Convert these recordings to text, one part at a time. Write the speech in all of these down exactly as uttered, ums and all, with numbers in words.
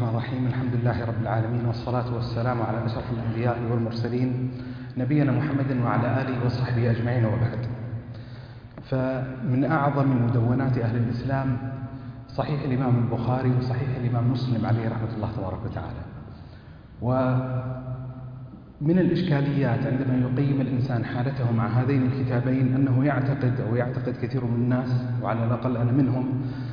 الرحمن الرحيم. الحمد لله رب العالمين، والصلاة والسلام على أشرف الأنبياء والمرسلين نبينا محمد وعلى آله وصحبه أجمعين، وبعد. فمن أعظم مدونات أهل الإسلام صحيح الإمام البخاري وصحيح الإمام مسلم عليه رحمة الله تبارك وتعالى. ومن الإشكاليات عندما يقيم الإنسان حالته مع هذين الكتابين أنه يعتقد أو يعتقد كثير من الناس، وعلى الأقل أنا منهم،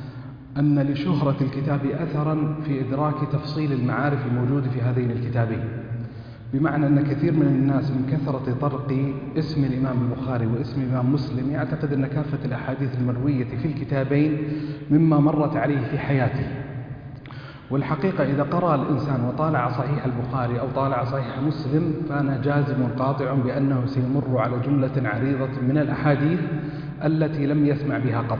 أن لشهرة الكتاب أثرا في إدراك تفصيل المعارف الموجودة في هذين الكتابين، بمعنى أن كثير من الناس من كثرة طرق اسم الإمام البخاري واسم الإمام مسلم يعتقد أن كافة الأحاديث المروية في الكتابين مما مرت عليه في حياته. والحقيقة إذا قرأ الإنسان وطالع صحيح البخاري أو طالع صحيح مسلم فأنا جازم قاطع بأنه سيمر على جملة عريضة من الأحاديث التي لم يسمع بها قط.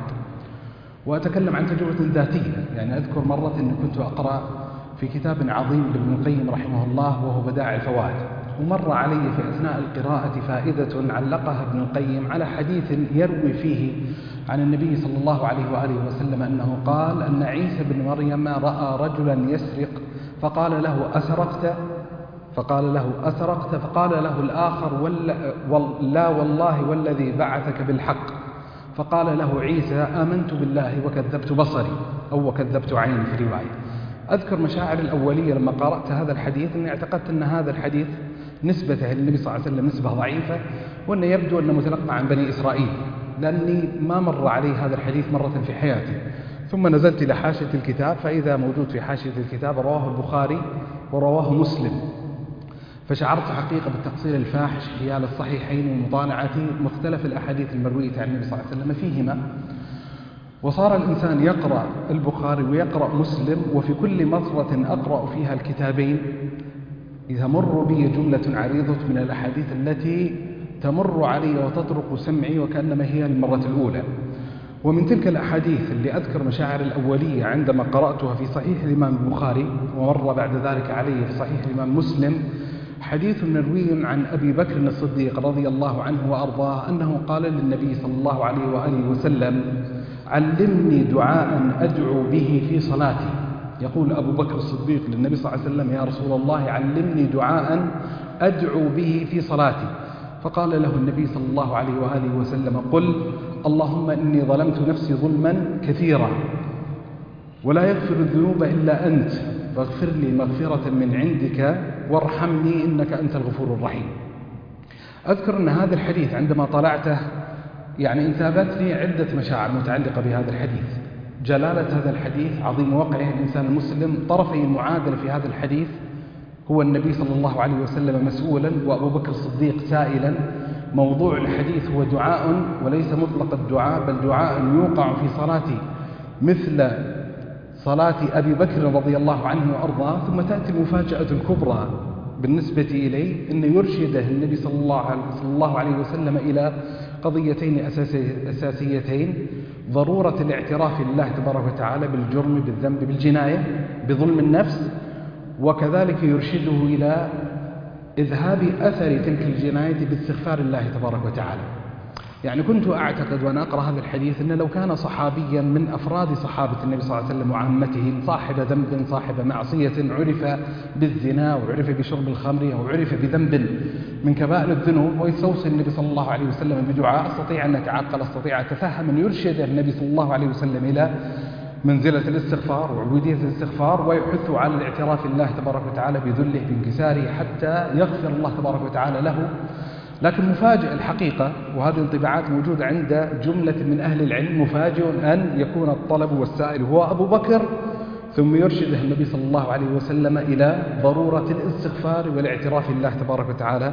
وأتكلم عن تجربة ذاتية، يعني أذكر مرة أني كنت أقرأ في كتاب عظيم لابن القيم رحمه الله وهو بدائع الفوائد، ومر علي في أثناء القراءة فائدة علقها ابن القيم على حديث يروي فيه عن النبي صلى الله عليه وآله وسلم أنه قال أن عيسى بن مريم رأى رجلا يسرق فقال له أسرقت؟ فقال له أسرقت؟ فقال له الآخر لا والله والذي بعثك بالحق. فقال له عيسى آمنت بالله وكذبت بصري، أو وكذبت عيني في رواية. أذكر مشاعر الأولية لما قرأت هذا الحديث أني اعتقدت أن هذا الحديث نسبته للنبي صلى الله عليه وسلم نسبة ضعيفة، وأنه يبدو أنه متلقى عن بني إسرائيل، لأني ما مر علي هذا الحديث مرة في حياتي. ثم نزلت إلى حاشية الكتاب فإذا موجود في حاشية الكتاب رواه البخاري ورواه مسلم، فشعرت حقيقة بالتقصير الفاحش حيال الصحيحين ومطالعة مختلف الأحاديث المروية عن النبي صلى الله عليه وسلم فيهما. وصار الإنسان يقرأ البخاري ويقرأ مسلم، وفي كل مرة أقرأ فيها الكتابين إذا مر بي جملة عريضة من الأحاديث التي تمر علي وتطرق سمعي وكأنما هي المرة الأولى. ومن تلك الأحاديث اللي أذكر مشاعر الأولية عندما قرأتها في صحيح الإمام البخاري ومر بعد ذلك علي في صحيح الإمام مسلم حديث مروي عن أبي بكر الصديق رضي الله عنه وأرضاه أنه قال للنبي صلى الله عليه وآله وسلم علمني دعاء أدعو به في صلاتي. يقول أبو بكر الصديق للنبي صلى الله عليه وسلم يا رسول الله علمني دعاء أدعو به في صلاتي. فقال له النبي صلى الله عليه وآله وسلم قل اللهم إني ظلمت نفسي ظلما كثيرا ولا يغفر الذنوب إلا أنت فاغفر لي مغفرة من عندك وارحمني إنك أنت الغفور الرحيم. أذكر أن هذا الحديث عندما طلعته يعني انتابتني عدة مشاعر متعلقة بهذا الحديث. جلالة هذا الحديث، عظيم وقعه الإنسان المسلم، طرفي المعادلة في هذا الحديث هو النبي صلى الله عليه وسلم مسؤولا وأبو بكر الصديق سائلا. موضوع الحديث هو دعاء وليس مطلق الدعاء، بل دعاء يوقع في صلاتي مثل صلاة أبي بكر رضي الله عنه وأرضاه. ثم تأتي المفاجأة الكبرى بالنسبة إليه أن يرشده النبي صلى الله عليه وسلم إلى قضيتين أساسيتين: ضرورة الاعتراف لله تبارك وتعالى بالجرم بالذنب بالجناية بظلم النفس، وكذلك يرشده إلى إذهاب أثر تلك الجناية باستغفار الله تبارك وتعالى. يعني كنت أعتقد وأنا أقرأ هذا الحديث أن لو كان صحابيا من أفراد صحابة النبي صلى الله عليه وسلم وعامتهم صاحب ذنب صاحب معصية عرف بالزنا وعرف بشرب الخمر أو عرف بذنب من كبائر الذنوب ويستوصي النبي صلى الله عليه وسلم بدعاء، أستطيع أن أتعقل، أستطيع أتفهم أن يرشد النبي صلى الله عليه وسلم إلى منزلة الاستغفار وعبودية الاستغفار ويحث على الاعتراف لله تبارك وتعالى بذله بانكساره حتى يغفر الله تبارك وتعالى له. لكن مفاجئ الحقيقة، وهذه انطباعات موجودة عند جملة من أهل العلم، مفاجئ أن يكون الطلب والسائل هو أبو بكر، ثم يرشده النبي صلى الله عليه وسلم إلى ضرورة الاستغفار والاعتراف لله تبارك وتعالى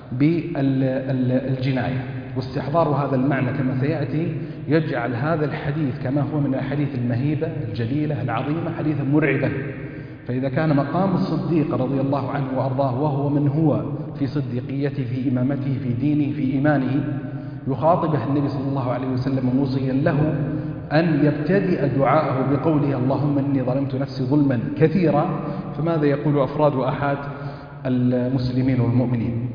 بالجناية. واستحضار هذا المعنى كما سيأتي يجعل هذا الحديث كما هو من الحديث المهيبة الجليلة العظيمة حديثا مرعبا. فإذا كان مقام الصديق رضي الله عنه وأرضاه وهو من هو في صديقيته في إمامته في دينه في إيمانه يخاطبه النبي صلى الله عليه وسلم موصيا له أن يبتدئ دعاءه بقوله اللهم إني ظلمت نفسي ظلما كثيرا، فماذا يقول أفراد وأحد المسلمين والمؤمنين؟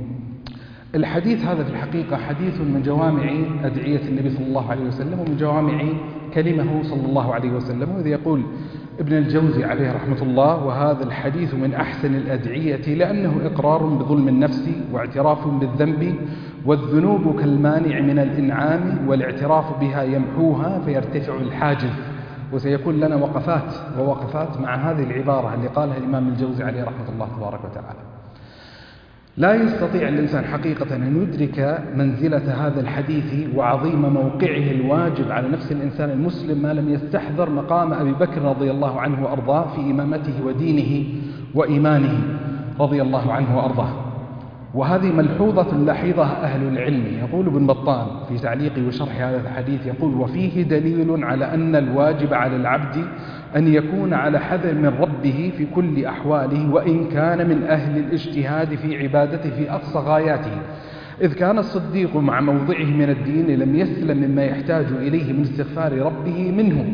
الحديث هذا في الحقيقة حديث من جوامع أدعية النبي صلى الله عليه وسلم ومن جوامع كلمه صلى الله عليه وسلم. وإذ يقول ابن الجوزي عليه رحمة الله: وهذا الحديث من أحسن الأدعية لأنه إقرار بظلم النفس واعتراف بالذنب، والذنوب كالمانع من الإنعام والاعتراف بها يمحوها فيرتفع الحاجز. وسيكون لنا وقفات ووقفات مع هذه العبارة اللي قالها الإمام الجوزي عليه رحمة الله تبارك وتعالى. لا يستطيع الإنسان حقيقة أن يدرك منزلة هذا الحديث وعظيم موقعه الواجب على نفس الإنسان المسلم ما لم يستحضر مقام أبي بكر رضي الله عنه وأرضاه في إمامته ودينه وإيمانه رضي الله عنه وأرضاه. وهذه ملحوظة لاحظها أهل العلم. يقول ابن بطال في تعليقه وشرح هذا الحديث، يقول: وفيه دليل على أن الواجب على العبد أن يكون على حذر من ربه في كل أحواله، وإن كان من أهل الاجتهاد في عبادته في أقصى غاياته، إذ كان الصديق مع موضعه من الدين لم يسلم مما يحتاج إليه من استغفار ربه منه.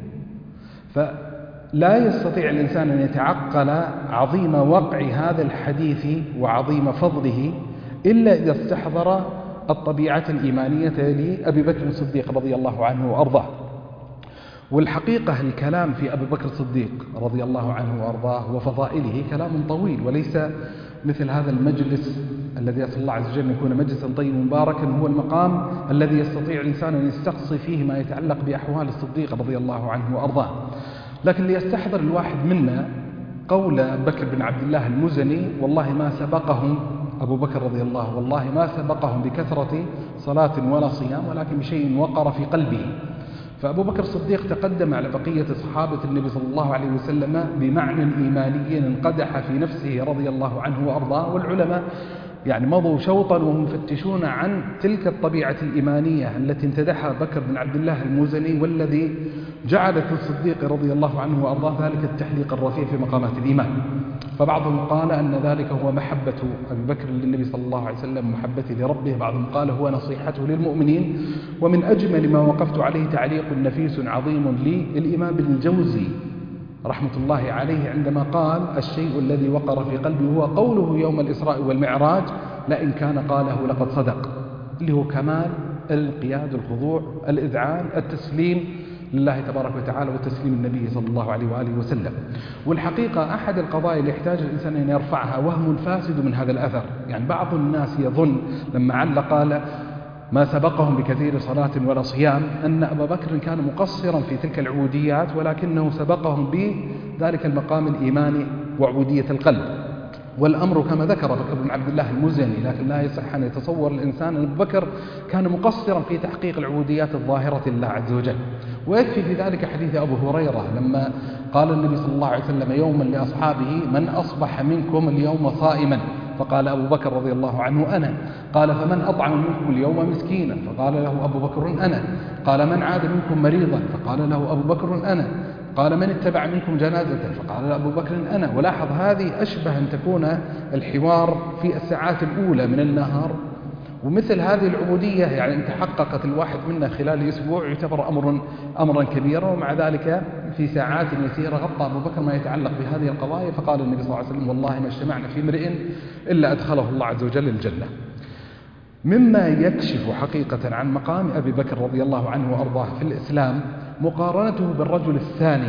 فلا يستطيع الإنسان أن يتعقل عظيم وقع هذا الحديث وعظيم فضله إلا إذا استحضر الطبيعة الإيمانية لأبي بكر الصديق رضي الله عنه وأرضاه. والحقيقة الكلام في أبي بكر الصديق رضي الله عنه وأرضاه وفضائله كلام طويل، وليس مثل هذا المجلس الذي أسأل الله عز وجل أن يكون مجلسا طيبا مباركا هو المقام الذي يستطيع الإنسان أن يستقصي فيه ما يتعلق بأحوال الصديق رضي الله عنه وأرضاه. لكن ليستحضر الواحد منا قول بكر بن عبد الله المزني: والله ما سبقهم أبو بكر رضي الله والله ما سبقهم بكثرة صلاة ولا صيام، ولكن بشيء وقر في قلبه. فأبو بكر الصديق تقدم على بقية صحابة النبي صلى الله عليه وسلم بمعنى إيماني انقدح في نفسه رضي الله عنه وأرضاه. والعلماء يعني مضوا شوطا وهم يفتشون عن تلك الطبيعة الإيمانية التي امتدحها بكر بن عبد الله المزني، والذي جعلت الصديق رضي الله عنه وأرضاه ذلك التحليق الرفيع في مقامات الإيمان. فبعضهم قال أن ذلك هو محبة أبي بكر للنبي صلى الله عليه وسلم، محبته لربه. بعضهم قال هو نصيحته للمؤمنين. ومن أجمل ما وقفت عليه تعليق نفيس عظيم للإمام ابن الجوزي رحمة الله عليه عندما قال: الشيء الذي وقر في قلبي هو قوله يوم الإسراء والمعراج: لئن كان قاله لقد صدق، اللي هو كمال الانقياد، الخضوع، الإذعان، التسليم لله تبارك وتعالى وتسليم النبي صلى الله عليه وآله وسلم. والحقيقة أحد القضايا اللي يحتاج الإنسان أن يرفعها وهم فاسد من هذا الأثر. يعني بعض الناس يظن لما عل قال ما سبقهم بكثير صلاة ولا صيام أن أبا بكر كان مقصرا في تلك العبوديات، ولكنه سبقهم بذلك المقام الإيماني وعبودية القلب. والأمر كما ذكر بكر بن عبد الله المزني، لكن لا يصح أن يتصور الإنسان أن أبو بكر كان مقصرا في تحقيق العبوديات الظاهرة لله عز وجل. ويكفي في ذلك حديث أبو هريرة لما قال النبي صلى الله عليه وسلم يوما لأصحابه: من أصبح منكم اليوم صائما؟ فقال أبو بكر رضي الله عنه: أنا. قال: فمن أطعم منكم اليوم مسكينا؟ فقال له أبو بكر: أنا. قال: من عاد منكم مريضا؟ فقال له أبو بكر: أنا. قال: من اتبع منكم جنازة؟ فقال له أبو بكر: أنا. ولاحظ هذه أشبه أن تكون الحوار في الساعات الأولى من النهار. ومثل هذه العبودية يعني إن تحققت الواحد منا خلال أسبوع يعتبر أمر أمرا كبيرا، ومع ذلك في ساعات يسيرة غطى أبو بكر ما يتعلق بهذه القضايا. فقال النبي صلى الله عليه وسلم: والله ما اجتمعنا في امرئ إلا أدخله الله عز وجل الجنة. مما يكشف حقيقة عن مقام أبي بكر رضي الله عنه وأرضاه في الإسلام مقارنته بالرجل الثاني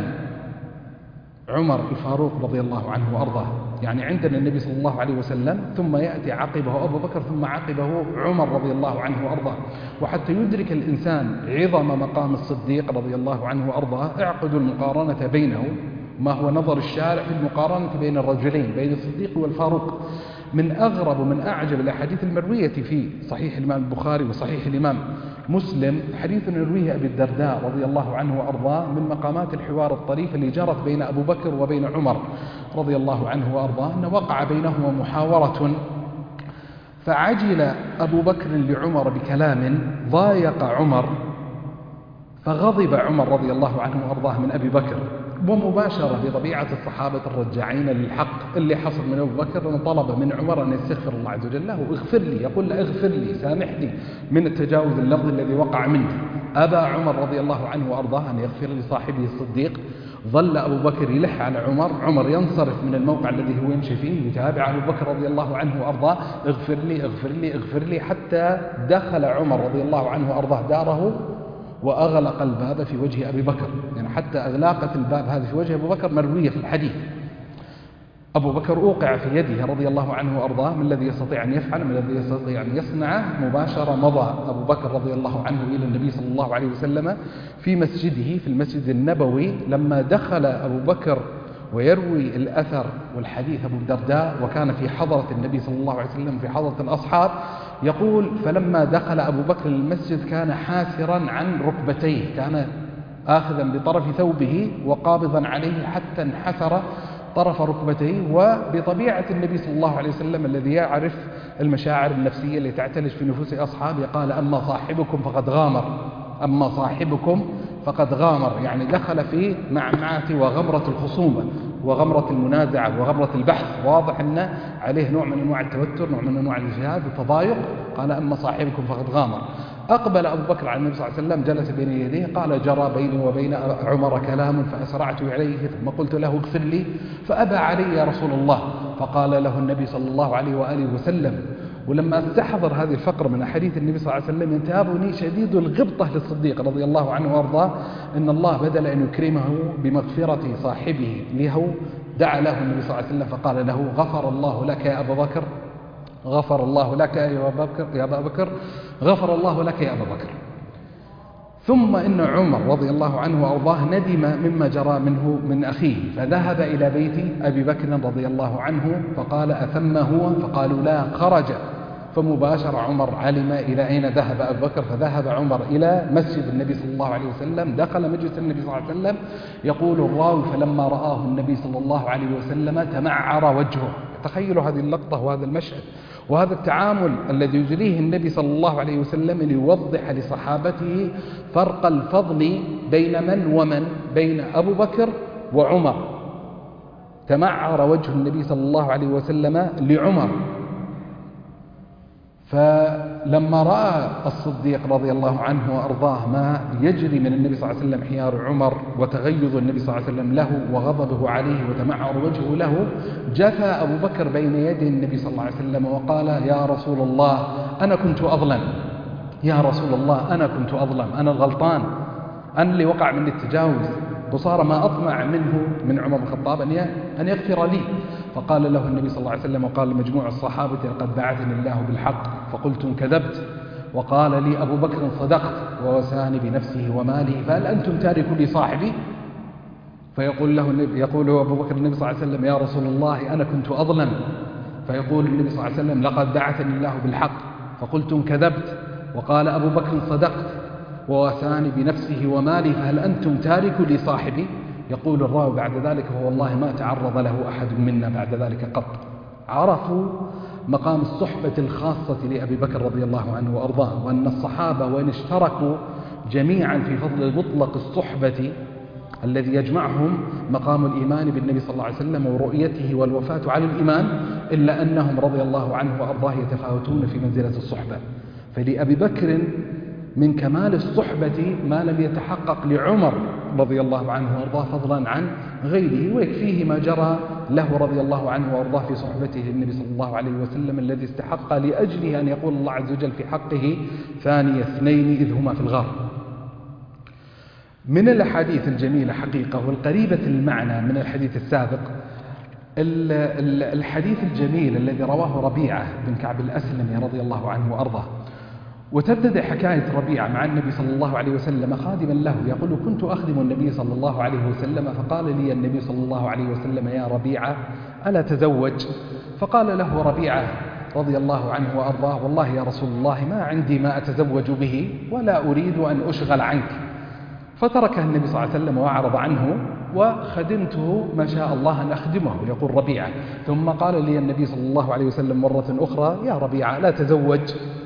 عمر الفاروق رضي الله عنه وأرضاه. يعني عندنا النبي صلى الله عليه وسلم، ثم يأتي عقبه أبو بكر، ثم عقبه عمر رضي الله عنه وأرضاه. وحتى يدرك الإنسان عظم مقام الصديق رضي الله عنه وأرضاه اعقدوا المقارنة بينه، ما هو نظر الشارع في المقارنة بين الرجلين بين الصديق والفاروق. من أغرب ومن أعجب الأحاديث المروية في صحيح الإمام البخاري وصحيح الإمام مسلم حديث يرويه أبي الدرداء رضي الله عنه وأرضاه من مقامات الحوار الطريف اللي جرت بين أبو بكر وبين عمر رضي الله عنه وأرضاه، أن وقع بينهما محاورة، فعجل أبو بكر لعمر بكلام ضايق عمر، فغضب عمر رضي الله عنه وأرضاه من أبي بكر. ومباشرة بطبيعة الصحابة الرجاعين للحق اللي حصل من أبو بكر أن طلب من عمر أن يستغفر الله عز وجل له واغفر لي، يقول له اغفر لي سامحني من التجاوز اللفظ الذي وقع منه. أبى عمر رضي الله عنه وأرضاه أن يغفر لصاحبه الصديق. ظل أبو بكر يلح على عمر، عمر ينصرف من الموقع الذي هو يمشي فيه، يتابع أبو بكر رضي الله عنه وأرضاه: اغفر لي اغفر لي اغفر لي، حتى دخل عمر رضي الله عنه وأرضاه داره وأغلق الباب في وجه أبي بكر، يعني حتى أغلاقة الباب هذه في وجه أبو بكر مروية في الحديث. أبو بكر أوقع في يده رضي الله عنه وأرضاه، من الذي يستطيع أن يفعل، من الذي يستطيع أن يصنعه. مباشرة مضى أبو بكر رضي الله عنه إلى النبي صلى الله عليه وسلم في مسجده في المسجد النبوي. لما دخل أبو بكر ويروي الأثر والحديث أبو الدرداء وكان في حضرة النبي صلى الله عليه وسلم في حضرة الأصحاب، يقول: فلما دخل أبو بكر المسجد كان حاسرا عن ركبتيه، كان آخذا بطرف ثوبه وقابضا عليه حتى انحسر طرف ركبتيه. وبطبيعة النبي صلى الله عليه وسلم الذي يعرف المشاعر النفسية التي تعتلج في نفوس أصحابه قال: أما صاحبكم فقد غامر، أما صاحبكم فقد غامر، يعني دخل في معمعة وغمرة الخصومة وغمرة المنازعة وغمرة البحث. واضح أن عليه نوع من أنواع التوتر، نوع من أنواع الإجهاد والتضايق. قال: أما صاحبكم فقد غامر. أقبل أبو بكر على النبي صلى الله عليه وسلم، جلس بين يديه، قال: جرى بيني وبين عمر كلام فأسرعت إليه ثم قلت له: اغفر لي، فأبى علي يا رسول الله. فقال له النبي صلى الله عليه وآله وسلم، ولما استحضر هذه الفقرة من أحاديث النبي صلى الله عليه وسلم: ينتابني شديد الغبطة للصديق رضي الله عنه وأرضاه، إن الله بدل أن يكرمه بمغفرة صاحبه له دعا له النبي صلى الله عليه وسلم فقال له: غفر الله لك يا أبا بكر، غفر الله لك يا أبا بكر، يا أبا بكر غفر الله لك يا أبا بكر. ثم إن عمر رضي الله عنه وأرضاه ندم مما جرى منه من أخيه، فذهب إلى بيت أبي بكر رضي الله عنه فقال: أثم هو؟ فقالوا: لا، خرج. فمباشر عمر علم إلى أين ذهب أبو بكر، فذهب عمر إلى مسجد النبي صلى الله عليه وسلم، دخل مجلس النبي صلى الله عليه وسلم. يقول الراوي: فلما رآه النبي صلى الله عليه وسلم تمعر وجهه. تخيلوا هذه اللقطة وهذا المشهد وهذا التعامل الذي يجريه النبي صلى الله عليه وسلم ليوضح لصحابته فرق الفضل بين من ومن، بين أبو بكر وعمر. تمعر وجه النبي صلى الله عليه وسلم لعمر. فلما رأى الصديق رضي الله عنه وأرضاه ما يجري من النبي صلى الله عليه وسلم حيار عمر وتغيظ النبي صلى الله عليه وسلم له وغضبه عليه وتمعر وجهه له، جثى أبو بكر بين يدي النبي صلى الله عليه وسلم وقال: يا رسول الله أنا كنت أظلم، يا رسول الله أنا كنت أظلم، أنا الغلطان، أنا اللي وقع مني التجاوز، وصار ما أطمع منه من عمر بن الخطاب أن يغفر لي. فقال له النبي صلى الله عليه وسلم وقال لمجموع الصحابة: لقد بعثني الله بالحق فقلتم كذبت، وقال لي أبو بكر: صدقت، ووساني بنفسه وماله، فهل أنتم تاركوا لي صاحبي؟ فيقول له النبي، يقول أبو بكر النبي صلى الله عليه وسلم: يا رسول الله أنا كنت أظلم. فيقول النبي صلى الله عليه وسلم: لقد بعثني الله بالحق فقلتم كذبت، وقال أبو بكر: صدقت، ووساني بنفسه وماله، فهل أنتم تاركوا لي صاحبي؟ يقول الراوي بعد ذلك: والله ما تعرض له أحد منا بعد ذلك قط. عرفوا مقام الصحبة الخاصة لأبي بكر رضي الله عنه وأرضاه، وأن الصحابة وإن اشتركوا جميعا في فضل مطلق الصحبة الذي يجمعهم مقام الإيمان بالنبي صلى الله عليه وسلم ورؤيته والوفاة على الإيمان، إلا أنهم رضي الله عنه وأرضاه يتفاوتون في منزلة الصحبة. فلأبي بكر من كمال الصحبة ما لم يتحقق لعمر رضي الله عنه وأرضاه فضلا عن غيره، ويكفيه ما جرى له رضي الله عنه وأرضاه في صحبته للنبي صلى الله عليه وسلم الذي استحق لأجله أن يقول الله عز وجل في حقه: ثاني اثنين إذ هما في الغار. من الأحاديث الجميلة حقيقة والقريبة المعنى من الحديث السابق الحديث الجميل الذي رواه ربيعة بن كعب الأسلمي رضي الله عنه وأرضاه. وتبدأ حكاية ربيعة مع النبي صلى الله عليه وسلم خادما له، يقول: كنت أخدم النبي صلى الله عليه وسلم، فقال لي النبي صلى الله عليه وسلم: يا ربيعة ألا تزوج؟ فقال له ربيعة رضي الله عنه وأرضاه: والله يا رسول الله ما عندي ما أتزوج به ولا أريد أن أشغل عنك. فتركه النبي صلى الله عليه وسلم وأعرض عنه، وخدمته ما شاء الله أن أخدمه، يقول ربيعة. ثم قال لي النبي صلى الله عليه وسلم مرة أخرى: يا ربيعة لا تزوج.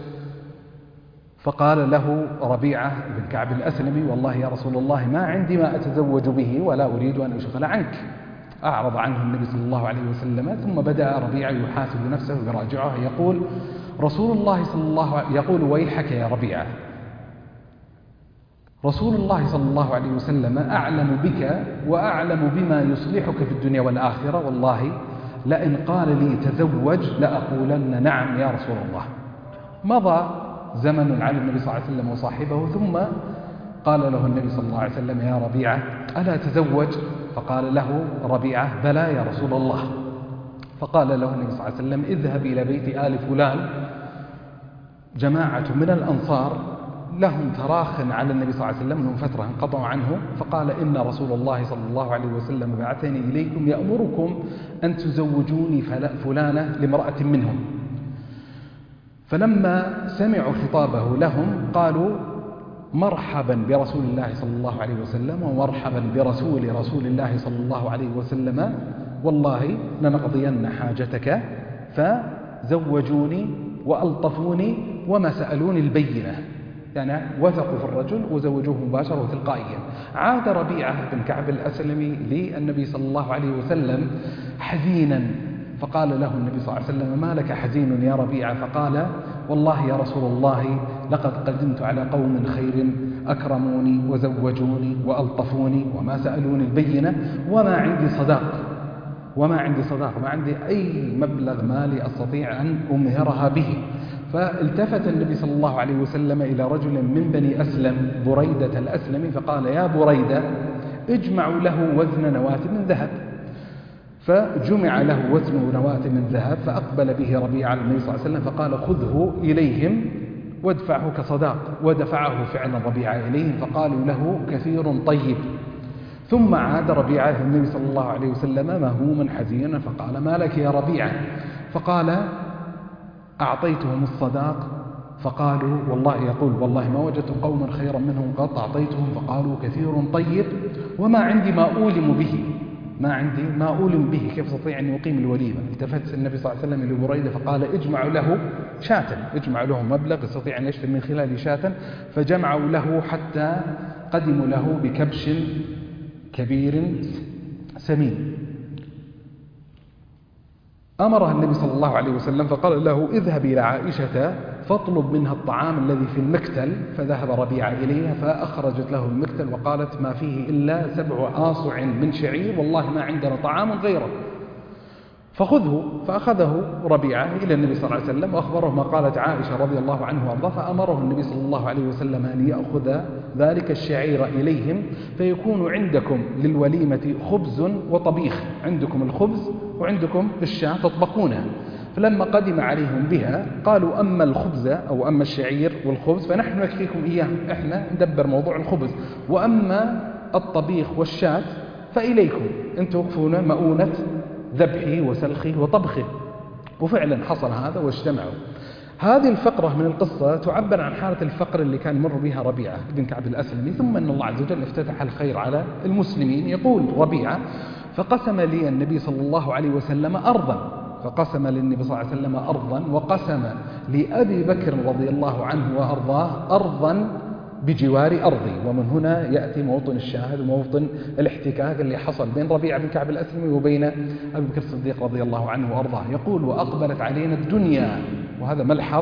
فقال له ربيعة بن كعب الأسلمي: والله يا رسول الله ما عندي ما أتزوج به ولا أريد أن أشغل عنك. أعرض عنه النبي صلى الله عليه وسلم. ثم بدأ ربيعة يحاسب نفسه ويراجعه، يقول رسول الله صلى الله عليه يقول: ويحك يا ربيعة، رسول الله صلى الله عليه وسلم أعلم بك وأعلم بما يصلحك في الدنيا والآخرة، والله لئن قال لي تزوج لأقولن نعم يا رسول الله. مضى زمن على النبي صلى الله عليه وسلم وصاحبه، ثم فقال له النبي صلى الله عليه وسلم: يا ربيعة ألا تزوج؟ فقال له ربيعة: بلى يا رسول الله. فقال له النبي صلى الله عليه وسلم: اذهب إلى بيت آل فلان، جماعة من الأنصار لهم تراخ على النبي صلى الله عليه وسلم، لهم فترة انقطعوا عنه. فقال: إن رسول الله صلى الله عليه وسلم بعثني إليكم يأمركم أن تزوجوني فلانة لامرأة منهم. فلما سمعوا خطابه لهم قالوا: مرحبا برسول الله صلى الله عليه وسلم، ومرحبا برسول رسول الله صلى الله عليه وسلم، والله لنقضين حاجتك. فزوجوني وألطفوني وما سألوني البينة، يعني وثقوا في الرجل وزوجوه مباشرة وتلقائيا. عاد ربيعة بن كعب الأسلمي للنبي صلى الله عليه وسلم حزينا، فقال له النبي صلى الله عليه وسلم: ما لك حزين يا ربيعة؟ فقال: والله يا رسول الله لقد قدمت على قوم خير أكرموني وزوجوني وألطفوني وما سألوني البينة، وما عندي صداق وما عندي صداق ما عندي أي مبلغ مالي أستطيع أن أمهرها به. فالتفت النبي صلى الله عليه وسلم إلى رجل من بني أسلم، بريدة الأسلمي، فقال: يا بريدة اجمعوا له وزن نواة من ذهب. فجمع له وزن نواة من ذهب، فأقبل به ربيعة على النبي صلى الله عليه وسلم فقال: خذه إليهم وادفعه كصداق. ودفعه فعلا ربيعة إليهم، فقالوا له: كثير طيب. ثم عاد ربيعة النبي صلى الله عليه وسلم مهموما حزينا، فقال: ما لك يا ربيعة؟ فقال: أعطيتهم الصداق فقالوا والله يقول والله ما وجدت قوما خيرا منهم قط أعطيتهم فقالوا كثير طيب، وما عندي ما أولم به ما عندي ما أولم به كيف أستطيع أن يقيم الوليمة؟ التفت النبي صلى الله عليه وسلم إلى بريدة فقال: اجمعوا له شاة، اجمعوا له مبلغ يستطيع أن يشتري من خلال شاة. فجمعوا له حتى قدموا له بكبش كبير سمين. أمرها النبي صلى الله عليه وسلم فقال له: اذهب إلى عائشة فاطلب منها الطعام الذي في المكتل. فذهب ربيعة إليها فأخرجت له المكتل وقالت: ما فيه إلا سبع آصع من شعير، والله ما عندنا طعام غيره، فخذه. فأخذه ربيعة إلى النبي صلى الله عليه وسلم وأخبره ما قالت عائشة رضي الله عنه وارضاه، فأمره النبي صلى الله عليه وسلم أن يأخذ ذلك الشعير إليهم، فيكون عندكم للوليمة خبز وطبيخ، عندكم الخبز وعندكم الشاة تطبخونها. فلما قدم عليهم بها قالوا: أما الخبز أو أما الشعير والخبز فنحن نكفيكم إياه، إحنا ندبر موضوع الخبز، وأما الطبيخ والشاة فإليكم، أنتم تكفون مؤونة ذبحه وسلخه وطبخه. وفعلا حصل هذا واجتمعوا. هذه الفقرة من القصة تعبر عن حالة الفقر اللي كان يمر بها ربيعة بن كعب الأسلمي، ثم أن الله عز وجل افتتح الخير على المسلمين. يقول ربيعة: فقسم لي النبي صلى الله عليه وسلم أرضا فقسم للنبي صلى الله عليه وسلم أرضا وقسم لأبي بكر رضي الله عنه وأرضاه أرضا بجوار أرضي. ومن هنا يأتي موطن الشاهد وموطن الاحتكاك اللي حصل بين ربيعة بن كعب الأسلمي وبين أبي بكر الصديق رضي الله عنه وأرضاه. يقول: وأقبلت علينا الدنيا، وهذا ملحظ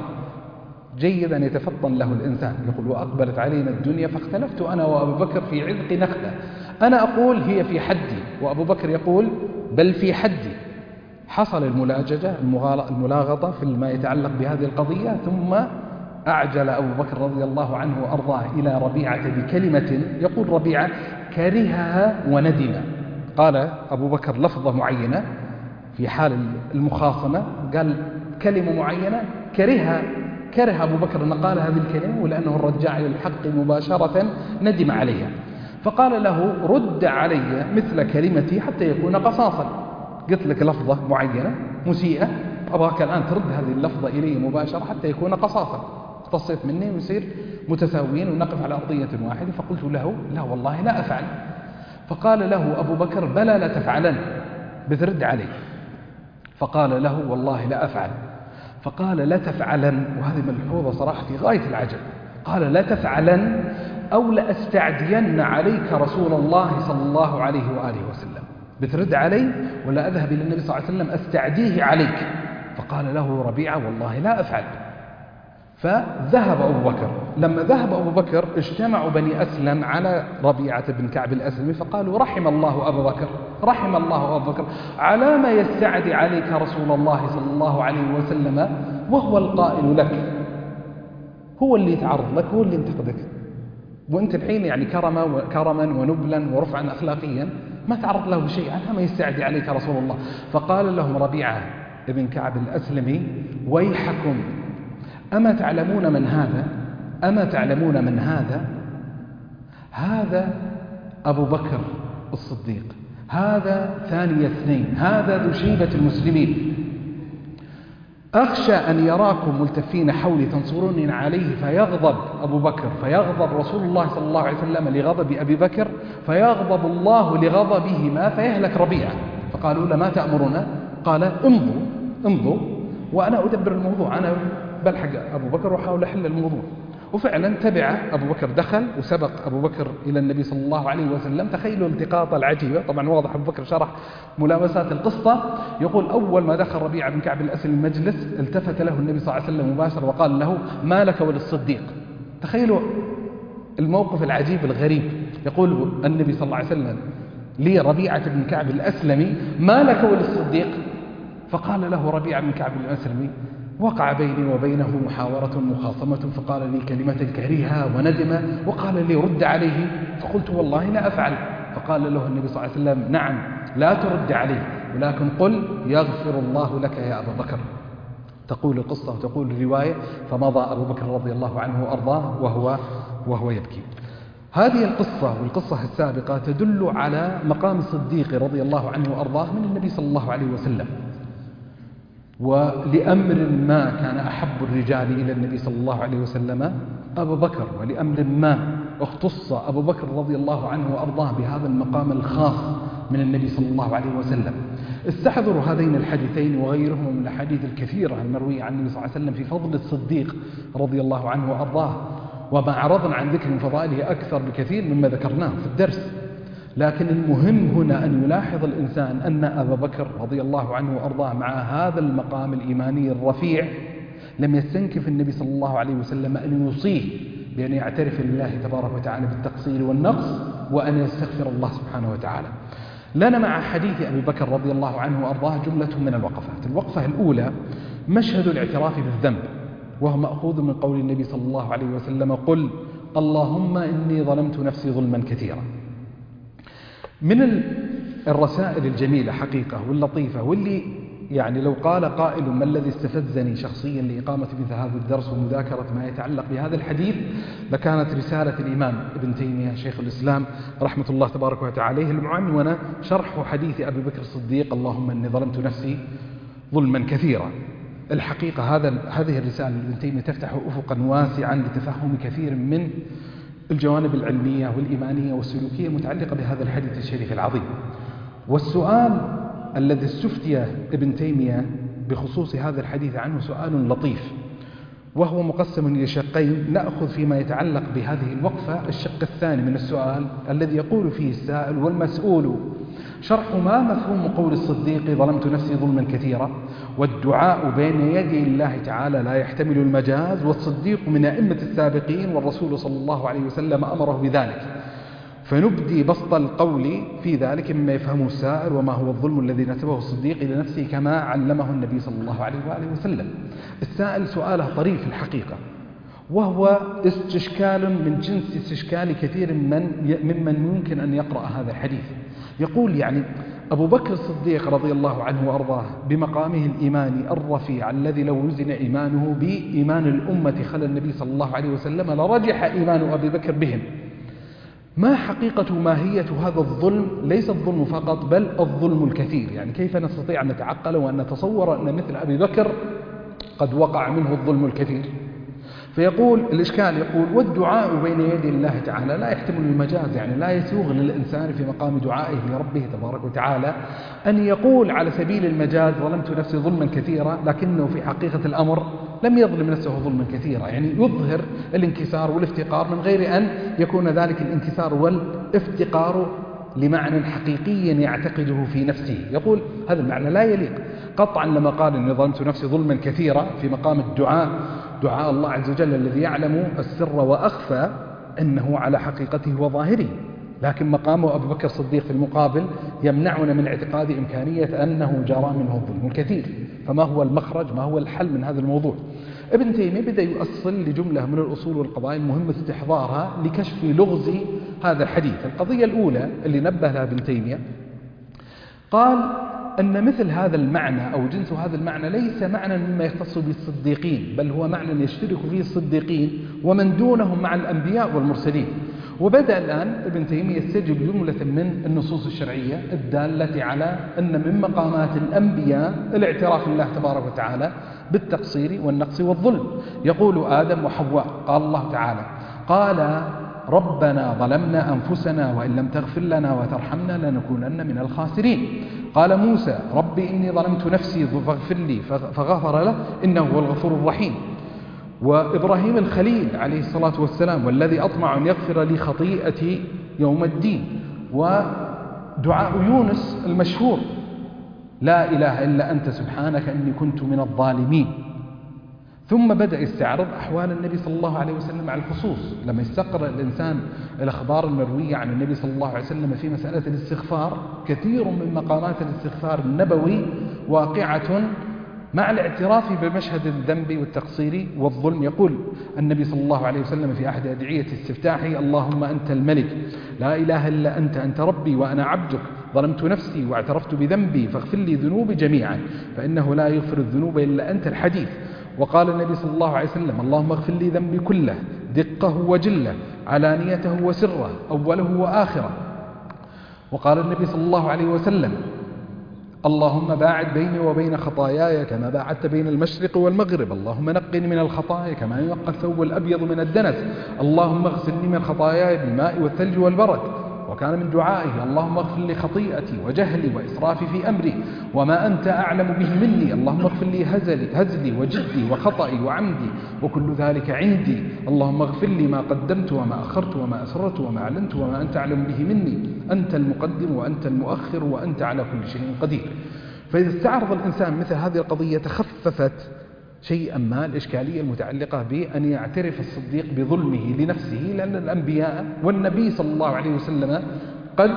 جيد أن يتفطن له الإنسان. يقول: وأقبلت علينا الدنيا فاختلفت أنا وأبو بكر في عذق نخلة، أنا أقول هي في حدي وأبو بكر يقول بل في حدي. حصل الملاججة الملاغطة في ما يتعلق بهذه القضية، ثم أعجل أبو بكر رضي الله عنه وأرضاه إلى ربيعة بكلمة، يقول ربيعة: كرهها وندم. قال أبو بكر لفظة معينة في حال المخاصمة، قال كلمة معينة كرهها، كره أبو بكر أن قال هذه الكلمة، ولأنه الرجاع إلى الحق مباشرة ندم عليها. فقال له: رد علي مثل كلمتي حتى يكون قصاصا. قلت لك لفظة معينة مسيئة، أبغاك الآن ترد هذه اللفظة إلي مباشرة حتى يكون قصاصا، اقتصيت مني ونصير متساويين ونقف على أرضية واحدة. فقلت له: لا والله لا أفعل. فقال له أبو بكر: بلى لا تفعلن، بترد علي. فقال له: والله لا أفعل. فقال: لا تفعلن، وهذه ملحوظة صراحة في غاية العجب. قال: لا تفعلن أو لأستعدين عليك رسول الله صلى الله عليه وآله وسلم. بترد علي ولا أذهب إلى النبي صلى الله عليه وسلم أستعديه عليك؟ فقال له ربيعة: والله لا أفعل. فذهب أبو بكر. لما ذهب أبو بكر اجتمعوا بني أسلم على ربيعة بن كعب الأسلمي فقالوا: رحم الله أبو بكر، رحم الله أبو بكر، على ما يستعدي عليك رسول الله صلى الله عليه وسلم وهو القائل لك، هو اللي يتعرض لك، هو اللي ينتقدك. وأنت الحين يعني كرما كرما ونبلا ورفعا أخلاقيا ما تعرض له بشيء عنها ما يستعدي عليك رسول الله. فقال لهم ربيعة ابن كعب الأسلمي: ويحكم، أما تعلمون من هذا؟ أما تعلمون من هذا؟ هذا أبو بكر الصديق، هذا ثاني اثنين، هذا ذو شيبة المسلمين. أخشى أن يراكم ملتفين حولي تنصروني عليه فيغضب أبو بكر، فيغضب رسول الله صلى الله عليه وسلم لغضب أبي بكر، فيغضب الله لغضبهما فيهلك ربيعة. فقالوا له: ما تأمرنا؟ قال: امضوا امضوا وأنا أدبر الموضوع، أنا بلحق أبو بكر وحاول أحل الموضوع. وفعلا تبع أبو بكر، دخل وسبق أبو بكر إلى النبي صلى الله عليه وسلم. تخيلوا التقاط العجيبة، طبعا واضح أبو بكر شرح ملامسات القصة. يقول: أول ما دخل ربيعة بن كعب الأسلمي المجلس التفت له النبي صلى الله عليه وسلم مباشرة وقال له: ما لك وللصديق؟ تخيلوا الموقف العجيب الغريب. يقول النبي صلى الله عليه وسلم لربيعة بن كعب الأسلمي: ما لك وللصديق؟ فقال له ربيعة بن كعب الأسلمي: وقع بيني وبينه محاورة مخاصمة، فقال لي كلمة كريهة وندمة وقال لي رد عليه، فقلت والله لا أفعل. فقال له النبي صلى الله عليه وسلم: نعم، لا ترد عليه، ولكن قل يغفر الله لك يا أبا بكر. تقول القصة وتقول الرواية: فمضى أبو بكر رضي الله عنه وأرضاه وهو, وهو يبكي. هذه القصة والقصة السابقة تدل على مقام الصديق رضي الله عنه وأرضاه من النبي صلى الله عليه وسلم. ولأمر ما كان أحب الرجال إلى النبي صلى الله عليه وسلم أبو بكر، ولأمر ما اختص أبو بكر رضي الله عنه وأرضاه بهذا المقام الخاص من النبي صلى الله عليه وسلم. استحضروا هذين الحديثين وغيرهما من الحديث الكثيرة المروية عن النبي صلى الله عليه وسلم في فضل الصديق رضي الله عنه وأرضاه، وما عرضنا عن ذكر من فضائله أكثر بكثير مما ذكرناه في الدرس. لكن المهم هنا أن يلاحظ الإنسان أن أبا بكر رضي الله عنه وأرضاه مع هذا المقام الإيماني الرفيع لم يستنكف النبي صلى الله عليه وسلم أن يوصيه بأن يعترف لله تبارك وتعالى بالتقصير والنقص وأن يستغفر الله سبحانه وتعالى. لنا مع حديث أبي بكر رضي الله عنه وأرضاه جملة من الوقفات. الوقفة الأولى مشهد الاعتراف بالذنب، وهو مأخوذ من قول النبي صلى الله عليه وسلم: قل اللهم إني ظلمت نفسي ظلما كثيرا. من الرسائل الجميلة حقيقة واللطيفة، واللي يعني لو قال قائل ما الذي استفزني شخصيا لإقامة مثل هذا الدرس ومذاكرة ما يتعلق بهذا الحديث، لكانت رسالة الإمام ابن تيمية شيخ الإسلام رحمة الله تبارك وتعالى عليه المعنونة شرح حديث أبي بكر الصديق: اللهم إني ظلمت نفسي ظلما كثيرا. الحقيقة هذا هذه الرسالة ابن تيمية تفتح أفقا واسعا لتفهم كثير من الجوانب العلمية والإيمانية والسلوكية المتعلقة بهذا الحديث الشريف العظيم. والسؤال الذي استفتي ابن تيمية بخصوص هذا الحديث عنه سؤال لطيف، وهو مقسم إلى شقين. نأخذ فيما يتعلق بهذه الوقفة الشق الثاني من السؤال الذي يقول فيه السائل والمسؤول: شرح ما مفهوم قول الصديق ظلمت نفسي ظلما كثيرا، والدعاء بين يدي الله تعالى لا يحتمل المجاز، والصديق من أئمة السابقين والرسول صلى الله عليه وسلم أمره بذلك. فنبدي بسط القول في ذلك مما يفهمه السائل، وما هو الظلم الذي نسبه الصديق إلى نفسه كما علمه النبي صلى الله عليه وآله وسلم. السائل سؤاله طريف الحقيقة، وهو استشكال من جنس استشكال كثير من ممن يمكن أن يقرأ هذا الحديث. يقول يعني أبو بكر الصديق رضي الله عنه وأرضاه بمقامه الإيماني الرفيع الذي لو وزن إيمانه بإيمان الأمة خلى النبي صلى الله عليه وسلم لرجح إيمان أبي بكر بهم. ما حقيقة ماهية هذا الظلم؟ ليس الظلم فقط بل الظلم الكثير. يعني كيف نستطيع أن نتعقل وأن نتصور أن مثل أبي بكر قد وقع منه الظلم الكثير؟ فيقول الإشكال، يقول: والدعاء بين يدي الله تعالى لا يحتمل المجاز، يعني لا يسوغ للإنسان في مقام دعائه لربه تبارك وتعالى أن يقول على سبيل المجاز ظلمت نفسي ظلما كثيرا، لكنه في حقيقة الأمر لم يظلم نفسه ظلما كثيرا. يعني يظهر الانكسار والافتقار من غير أن يكون ذلك الانكسار والافتقار لمعنى حقيقي يعتقده في نفسه. يقول هذا المعنى لا يليق قطعا لما قال إني ظلمت نفسي ظلما كثيرا في مقام الدعاء، دعاء الله عز وجل الذي يعلم السر وأخفى أنه على حقيقته وظاهره. لكن مقام أبو بكر الصديق في المقابل يمنعنا من اعتقاد إمكانية أنه جرى منه الظلم الكثير. فما هو المخرج؟ ما هو الحل من هذا الموضوع؟ ابن تيمية بدأ يؤصل لجملة من الأصول والقضايا المهم استحضارها لكشف لغز هذا الحديث. القضية الأولى اللي نبه لها ابن تيمية قال أن مثل هذا المعنى أو جنس هذا المعنى ليس معنى مما يختص بالصديقين، بل هو معنى يشترك فيه الصديقين ومن دونهم مع الأنبياء والمرسلين. وبدأ الآن ابن تيمية يستجيب جملة من النصوص الشرعية الدالة على أن من مقامات الأنبياء الاعتراف بالله تبارك وتعالى بالتقصير والنقص والظلم. يقول آدم وحواء قال الله تعالى قال ربنا ظلمنا أنفسنا وإن لم تغفر لنا وترحمنا لنكونن من الخاسرين. قال موسى ربي إني ظلمت نفسي فاغفر لي فغفر له إنه هو الغفور الرحيم. وإبراهيم الخليل عليه الصلاة والسلام والذي أطمع أن يغفر لي خطيئتي يوم الدين. ودعاء يونس المشهور لا إله إلا أنت سبحانك إني كنت من الظالمين. ثم بدأ يستعرض أحوال النبي صلى الله عليه وسلم على الخصوص. لما يستقرأ الإنسان الأخبار المروية عن النبي صلى الله عليه وسلم في مسألة الاستغفار، كثير من مقامات الاستغفار النبوي واقعة مع الاعتراف بمشهد الذنب والتقصير والظلم. يقول النبي صلى الله عليه وسلم في أحد أدعية استفتاحه اللهم أنت الملك لا إله إلا أنت أنت ربي وأنا عبدك ظلمت نفسي واعترفت بذنبي فاغفر لي ذنوبي جميعا فإنه لا يغفر الذنوب إلا أنت الحديث. وقال النبي صلى الله عليه وسلم اللهم اغفر لي ذنبي كله دقه وجله علانيته وسره أوله وآخره. وقال النبي صلى الله عليه وسلم اللهم باعد بيني وبين خطاياي كما باعدت بين المشرق والمغرب، اللهم نقني من الخطايا كما ينقى الثوب الأبيض من الدنس، اللهم اغسلني من خطاياي بالماء والثلج والبرد. وكان من دعائه اللهم اغفر لي خطيئتي وجهلي وإسرافي في أمري وما أنت أعلم به مني، اللهم اغفر لي هزلي, هزلي وجدي وخطئي وعمدي وكل ذلك عندي، اللهم اغفر لي ما قدمت وما أخرت وما أسررت وما أعلنت وما أنت أعلم به مني، أنت المقدم وأنت المؤخر وأنت على كل شيء قدير. فإذا استعرض الإنسان مثل هذه القضية تخففت شيئا ما الإشكالية المتعلقة بأن يعترف الصديق بظلمه لنفسه، لأن الأنبياء والنبي صلى الله عليه وسلم قد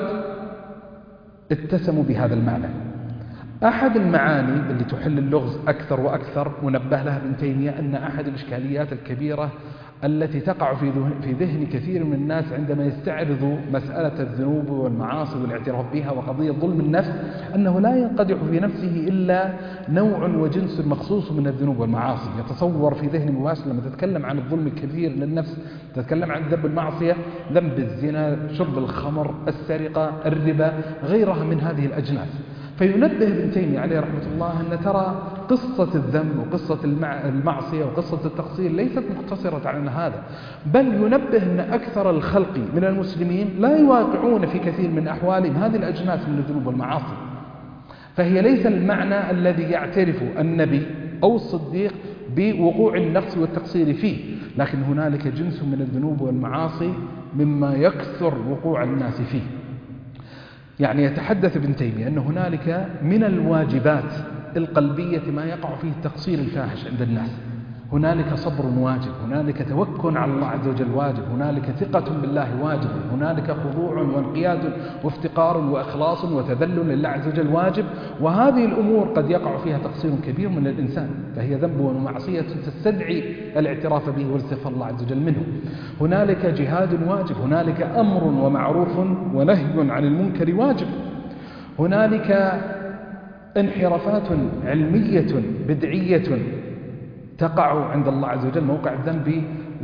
اتسموا بهذا المعنى. أحد المعاني اللي تحل اللغز أكثر وأكثر منبه لها ابن تيمية أن أحد الإشكاليات الكبيرة التي تقع في ذهن كثير من الناس عندما يستعرضوا مسألة الذنوب والمعاصي والاعتراف بها وقضية ظلم النفس أنه لا ينقدح في نفسه إلا نوع وجنس مخصوص من الذنوب والمعاصي. يتصور في ذهن مباشر لما تتكلم عن الظلم الكبير للنفس تتكلم عن ذنب المعصية، ذنب الزنا، شرب الخمر، السرقة، الربا، غيرها من هذه الأجناس. فينبه ابن تيمية عليه رحمة الله أن ترى قصة الذنب وقصة المعصية وقصة التقصير ليست مقتصرة على هذا، بل ينبه أن أكثر الخلق من المسلمين لا يواقعون في كثير من أحوالهم هذه الأجناس من الذنوب والمعاصي. فهي ليس المعنى الذي يعترف النبي أو الصديق بوقوع النقص والتقصير فيه، لكن هنالك جنس من الذنوب والمعاصي مما يكثر وقوع الناس فيه. يعني يتحدث ابن تيمية أن هنالك من الواجبات القلبية ما يقع فيه التقصير الفاحش عند الناس. هنالك صبر واجب، هنالك توكل على الله عز وجل واجب، هنالك ثقة بالله واجب، هنالك خضوع وانقياد وافتقار وإخلاص وتذلل لله عز وجل واجب. وهذه الأمور قد يقع فيها تقصير كبير من الإنسان، فهي ذنب ومعصية تستدعي الاعتراف به والاستغفار الله عز وجل منه. هنالك جهاد واجب، هنالك أمر ومعروف ونهي عن المنكر واجب، هنالك انحرافات علمية بدعية تقع عند الله عز وجل موقع الذنب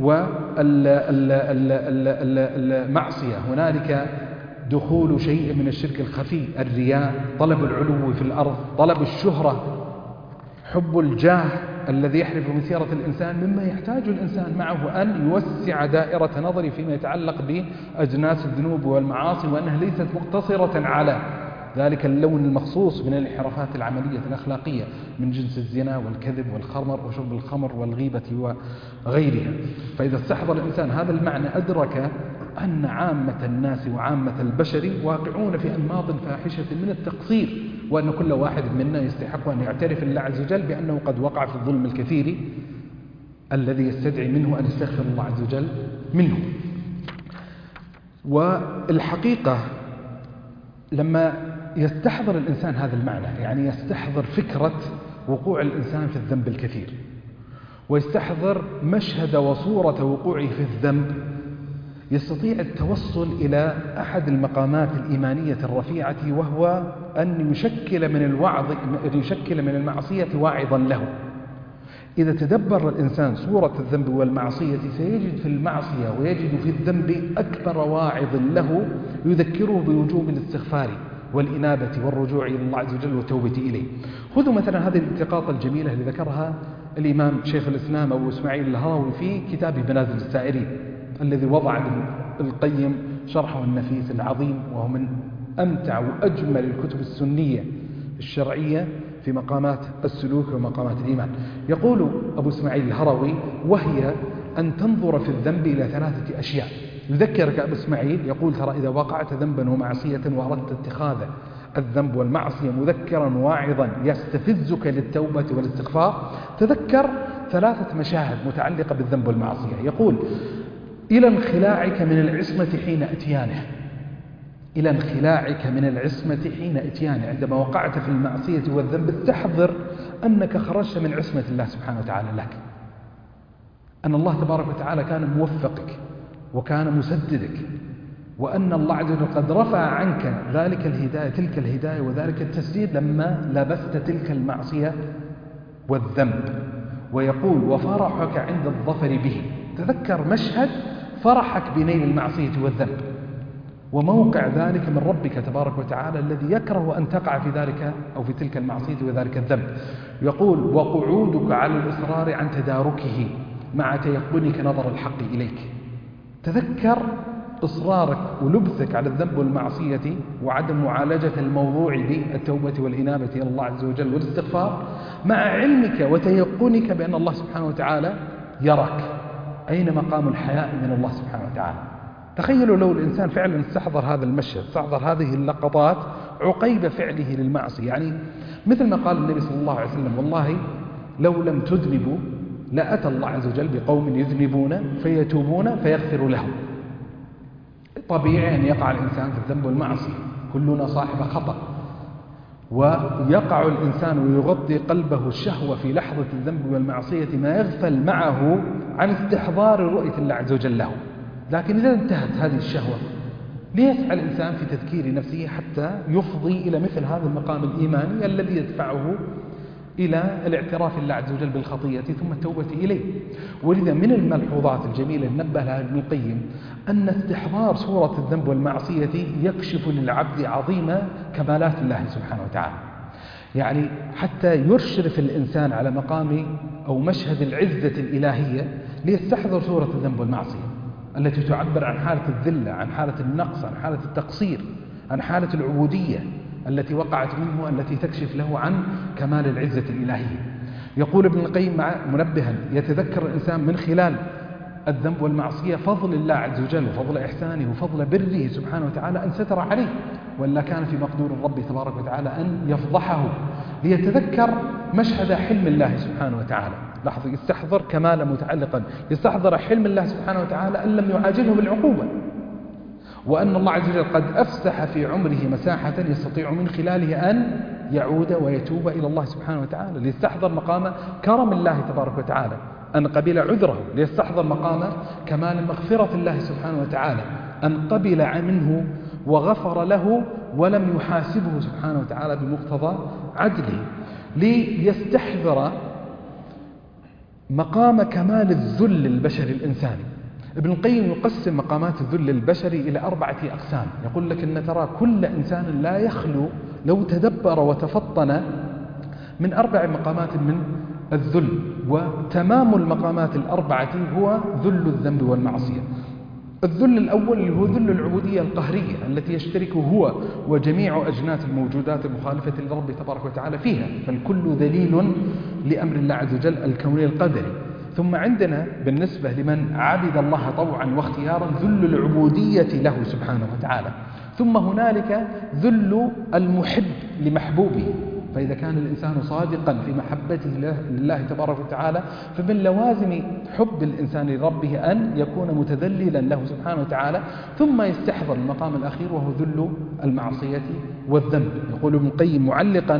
والمعصية، هنالك دخول شيء من الشرك الخفي، الرياء، طلب العلو في الأرض، طلب الشهرة، حب الجاه الذي يحرف مسيرة الإنسان، مما يحتاج الإنسان معه أن يوسع دائرة نظري فيما يتعلق بأجناس الذنوب والمعاصي، وأنها ليست مقتصرة على ذلك اللون المخصوص من الانحرافات العملية الأخلاقية من جنس الزنا والكذب والخمر وشرب الخمر والغيبة وغيرها. فإذا استحضر الإنسان هذا المعنى أدرك أن عامة الناس وعامة البشر واقعون في أنماط فاحشة من التقصير، وأن كل واحد منا يستحق أن يعترف الله عز وجل بأنه قد وقع في الظلم الكثير الذي يستدعي منه أن يستغفر الله عز وجل منه. والحقيقة لما يستحضر الإنسان هذا المعنى، يعني يستحضر فكرة وقوع الإنسان في الذنب الكثير ويستحضر مشهد وصورة وقوعه في الذنب، يستطيع التوصل إلى أحد المقامات الإيمانية الرفيعة، وهو أن يشكل من الوعظ أن يشكل من المعصية واعظا له. إذا تدبر الإنسان صورة الذنب والمعصية سيجد في المعصية ويجد في الذنب أكبر واعظ له يذكره بوجوب الاستغفار والإنابة والرجوع إلى الله عز وجل والتوبة إليه. خذوا مثلا هذه الالتقاط الجميلة اللي ذكرها الإمام شيخ الإسلام أبو إسماعيل الهروي في كتاب منازل السائرين، الذي وضع ابن القيم شرحه النفيس العظيم، وهو من أمتع وأجمل الكتب السنية الشرعية في مقامات السلوك ومقامات الإيمان. يقول أبو إسماعيل الهروي: وهي أن تنظر في الذنب إلى ثلاثة أشياء. يذكرك أبو إسماعيل يقول: ترى إذا وقعت ذنبا ومعصية وأردت اتخاذ الذنب والمعصية مذكرا واعظا يستفزك للتوبة والاستغفار، تذكر ثلاثة مشاهد متعلقة بالذنب والمعصية. يقول: إلى انخلاعك من العصمة حين اتيانه، إلى انخلاعك من العصمة حين اتيانه. عندما وقعت في المعصية والذنب استحضر أنك خرجت من عصمة الله سبحانه وتعالى لك، أن الله تبارك وتعالى كان موفقك وكان مسددك، وأن الله عز وجل قد رفع عنك ذلك الهداية تلك الهداية وذلك التسديد لما لبست تلك المعصية والذنب. ويقول: وفرحك عند الظفر به. تذكر مشهد فرحك بنيل المعصية والذنب وموقع ذلك من ربك تبارك وتعالى الذي يكره أن تقع في ذلك أو في تلك المعصية وذلك الذنب. يقول: وقعودك على الإصرار عن تداركه مع تيقنك نظر الحق إليك. تذكر إصرارك ولبثك على الذنب والمعصية وعدم معالجة الموضوع بالتوبة والإنابة إلى الله عز وجل والاستغفار، مع علمك وتيقنك بأن الله سبحانه وتعالى يراك. أين مقام الحياء من الله سبحانه وتعالى؟ تخيلوا لو الإنسان فعلا استحضر هذا المشهد، استحضر هذه اللقطات عقيب فعله للمعصية. يعني مثل ما قال النبي صلى الله عليه وسلم: والله لو لم تذنبوا لأتى الله عز وجل بقوم يذنبون فيتوبون فيغفر لهم. طبيعي أن يقع الإنسان في الذنب والمعصية، كلنا صاحب خطأ، ويقع الإنسان ويغطي قلبه الشهوة في لحظة الذنب والمعصية ما يغفل معه عن استحضار رؤية الله عز وجل له. لكن إذا انتهت هذه الشهوة ليسعى الإنسان في تذكير نفسه حتى يفضي إلى مثل هذا المقام الإيماني الذي يدفعه إلى الاعتراف الله عز وجل بالخطيئة ثم التوبة إليه. ولذا من الملحوظات الجميلة نبه لها ابن القيم أن استحضار صورة الذنب والمعصية يكشف للعبد عظيم كمالات الله سبحانه وتعالى. يعني حتى يشرف الإنسان على مقام أو مشهد العزة الإلهية ليستحضر صورة الذنب والمعصية التي تعبر عن حالة الذلة، عن حالة النقص، عن حالة التقصير، عن حالة العبودية التي وقعت منه، التي تكشف له عن كمال العزة الإلهية. يقول ابن القيم منبها: يتذكر الإنسان من خلال الذنب والمعصية فضل الله عز وجل وفضل إحسانه وفضل بره سبحانه وتعالى أن ستر عليه، ولا كان في مقدور الرب تبارك وتعالى أن يفضحه. ليتذكر مشهد حلم الله سبحانه وتعالى. لاحظوا، يستحضر كمالا متعلقا، يستحضر حلم الله سبحانه وتعالى أن لم يعاجله بالعقوبة، وأن الله عز وجل قد أفسح في عمره مساحة يستطيع من خلالها أن يعود ويتوب إلى الله سبحانه وتعالى. ليستحضر مقام كرم الله تبارك وتعالى أن قبل عذره، ليستحضر مقام كمال مغفرة الله سبحانه وتعالى أن قبل منه وغفر له ولم يحاسبه سبحانه وتعالى بمقتضى عدله. ليستحضر مقام كمال الذل البشري الإنساني. ابن القيم يقسم مقامات الذل البشري إلى أربعة أقسام. يقول لك أن ترى كل إنسان لا يخلو لو تدبر وتفطن من أربع مقامات من الذل، وتمام المقامات الأربعة هو ذل الذنب والمعصية. الذل الأول اللي هو ذل العبودية القهرية التي يشترك هو وجميع أجناس الموجودات المخالفة للرب تبارك وتعالى فيها، فالكل ذليل لأمر الله عز وجل الكوني القدري. ثم عندنا بالنسبة لمن عبد الله طوعا واختيارا ذل العبودية له سبحانه وتعالى. ثم هنالك ذل المحب لمحبوبه، فإذا كان الإنسان صادقا في محبته لله تبارك وتعالى فمن لوازم حب الإنسان لربه أن يكون متذللا له سبحانه وتعالى. ثم يستحضر المقام الأخير وهو ذل المعصية والذنب. يقول ابن القيم معلقا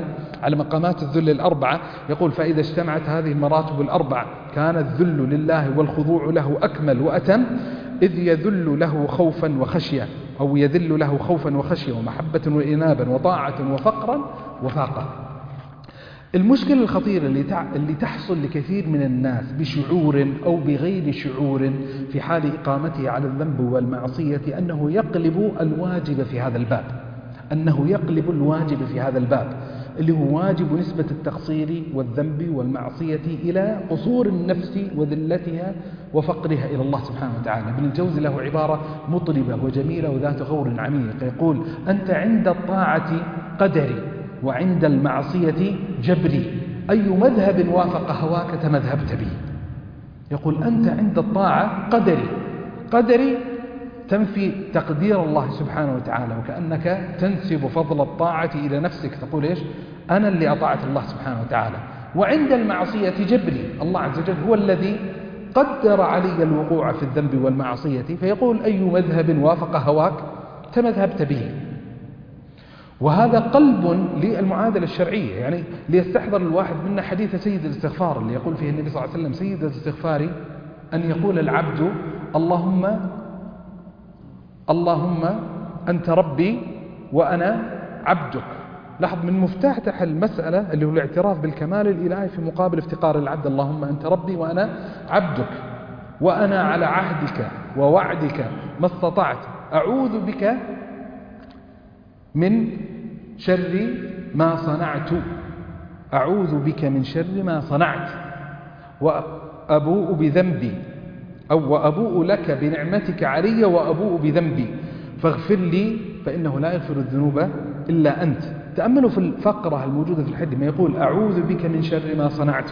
على مقامات الذل الأربعة، يقول فإذا اجتمعت هذه المراتب الأربعة كان الذل لله والخضوع له أكمل وأتم، إذ يذل له خوفا وخشية، أو يذل له خوفا وخشية ومحبة وإنابا وطاعة وفقرا وفاقة. المشكلة الخطيرة اللي تحصل لكثير من الناس بشعور أو بغير شعور في حال إقامته على الذنب والمعصية أنه يقلب الواجب في هذا الباب أنه يقلب الواجب في هذا الباب اللي هو واجب نسبة التقصير والذنب والمعصية إلى قصور النفس وذلتها وفقرها إلى الله سبحانه وتعالى. ابن الجوزي له عبارة مطربة وجميلة وذات غور عميق، يقول أنت عند الطاعة قدري وعند المعصية جبري، أي مذهب وافق هواك تمذهبت به. يقول أنت عند الطاعة قدري، قدري تنفي تقدير الله سبحانه وتعالى، وكأنك تنسب فضل الطاعة إلى نفسك، تقول إيش؟ أنا اللي أطاعت الله سبحانه وتعالى. وعند المعصية جبري، الله عز وجل هو الذي قدر علي الوقوع في الذنب والمعصية، فيقول أي مذهب وافق هواك تمذهبت به. وهذا قلب للمعادلة الشرعية، يعني ليستحضر الواحد منا حديث سيد الاستغفار اللي يقول فيه النبي صلى الله عليه وسلم سيد الاستغفار أن يقول العبد اللهم اللهم أنت ربي وأنا عبدك. لاحظ من مفتاح المسألة اللي هو الاعتراف بالكمال الإلهي في مقابل افتقار العبد، اللهم أنت ربي وأنا عبدك وأنا على عهدك ووعدك ما استطعت أعوذ بك من شر ما صنعت أعوذ بك من شر ما صنعت وأبوء بذنبي أو وأبوء لك بنعمتك علي وأبوء بذنبي فاغفر لي فإنه لا يغفر الذنوب إلا أنت. تأملوا في الفقرة الموجودة في الحديث ما يقول أعوذ بك من شر ما صنعت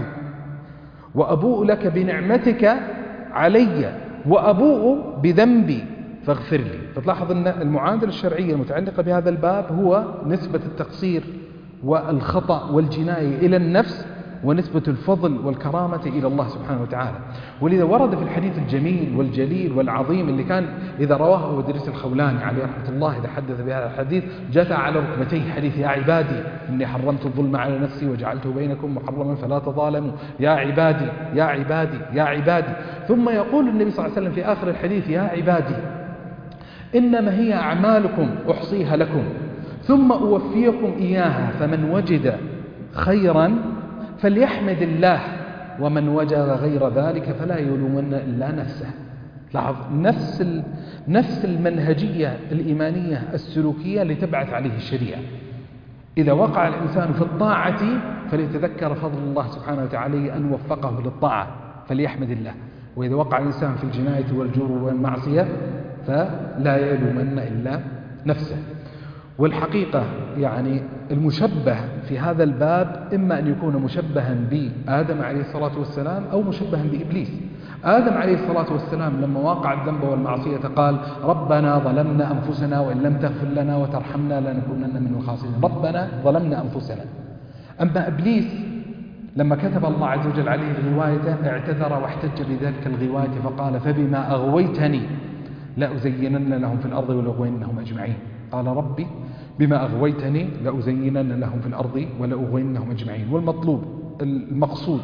وأبوء لك بنعمتك علي وأبوء بذنبي فاغفر لي. فتلاحظ أن المعادلة الشرعية المتعلقة بهذا الباب هو نسبة التقصير والخطأ والجناية إلى النفس ونسبة الفضل والكرامة إلى الله سبحانه وتعالى. ولذا ورد في الحديث الجميل والجليل والعظيم اللي كان إذا رواه أبو إدريس الخولاني عليه رحمة الله إذا حدث بهذا الحديث جثى على ركبتيه حديث يا عبادي إني حرمت الظلم على نفسي وجعلته بينكم محرما فلا تظالموا يا عبادي يا عبادي يا عبادي. ثم يقول النبي صلى الله عليه وسلم في آخر الحديث يا عبادي إنما هي أعمالكم أحصيها لكم ثم أوفيكم إياها فمن وجد خيرا فليحمد الله ومن وجد غير ذلك فلا يلومن إلا نفسه. لاحظ نفس نفس المنهجية الإيمانية السلوكية اللي تبعث عليه الشريعة. إذا وقع الإنسان في الطاعة فليتذكر فضل الله سبحانه وتعالى أن وفقه للطاعة فليحمد الله، وإذا وقع الإنسان في الجناية والجور والمعصية فلا يلومن إلا نفسه. والحقيقة يعني المشبه في هذا الباب إما أن يكون مشبها بآدم عليه الصلاة والسلام أو مشبها بإبليس. آدم عليه الصلاة والسلام لما وقع الذنب والمعصية قال ربنا ظلمنا أنفسنا وإن لم تغفر لنا وترحمنا لنكونن من الخاسرين، ربنا ظلمنا أنفسنا. أما إبليس لما كتب الله عز وجل عليه الغواية اعتذر واحتج بذلك الغواية فقال فبما أغويتني لأزينن لهم في الأرض ولأغوينهم أجمعين. قال ربي بما أغويتني لأزينن لهم في الأرض ولأغوينهم أجمعين. والمطلوب المقصود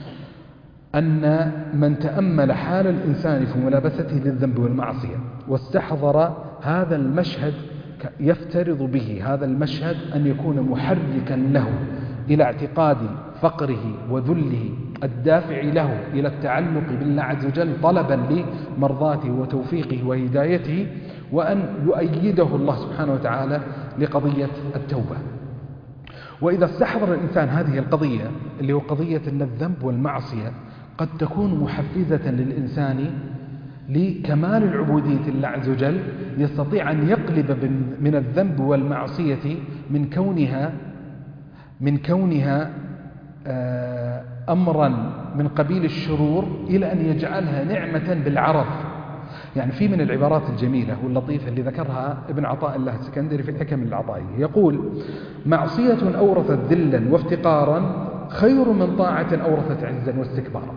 أن من تأمل حال الإنسان في ملابسته للذنب والمعصية واستحضر هذا المشهد يفترض به هذا المشهد أن يكون محركا له إلى اعتقاد فقره وذله الدافع له إلى التعلق بالله عز وجل طلبا لمرضاته وتوفيقه وهدايته، وأن يؤيده الله سبحانه وتعالى لقضية التوبة. وإذا استحضر الإنسان هذه القضية اللي هو قضية أن الذنب والمعصية قد تكون محفزة للإنسان لكمال العبودية لله عز وجل، يستطيع أن يقلب من الذنب والمعصية من كونها من كونها أمرا من قبيل الشرور إلى أن يجعلها نعمة بالعرض. يعني في من العبارات الجميلة واللطيفة اللي ذكرها ابن عطاء الله السكندري في الحكم العطائية، يقول معصية أورثت ذلا وافتقارا خير من طاعة أورثت عزا واستكبارا.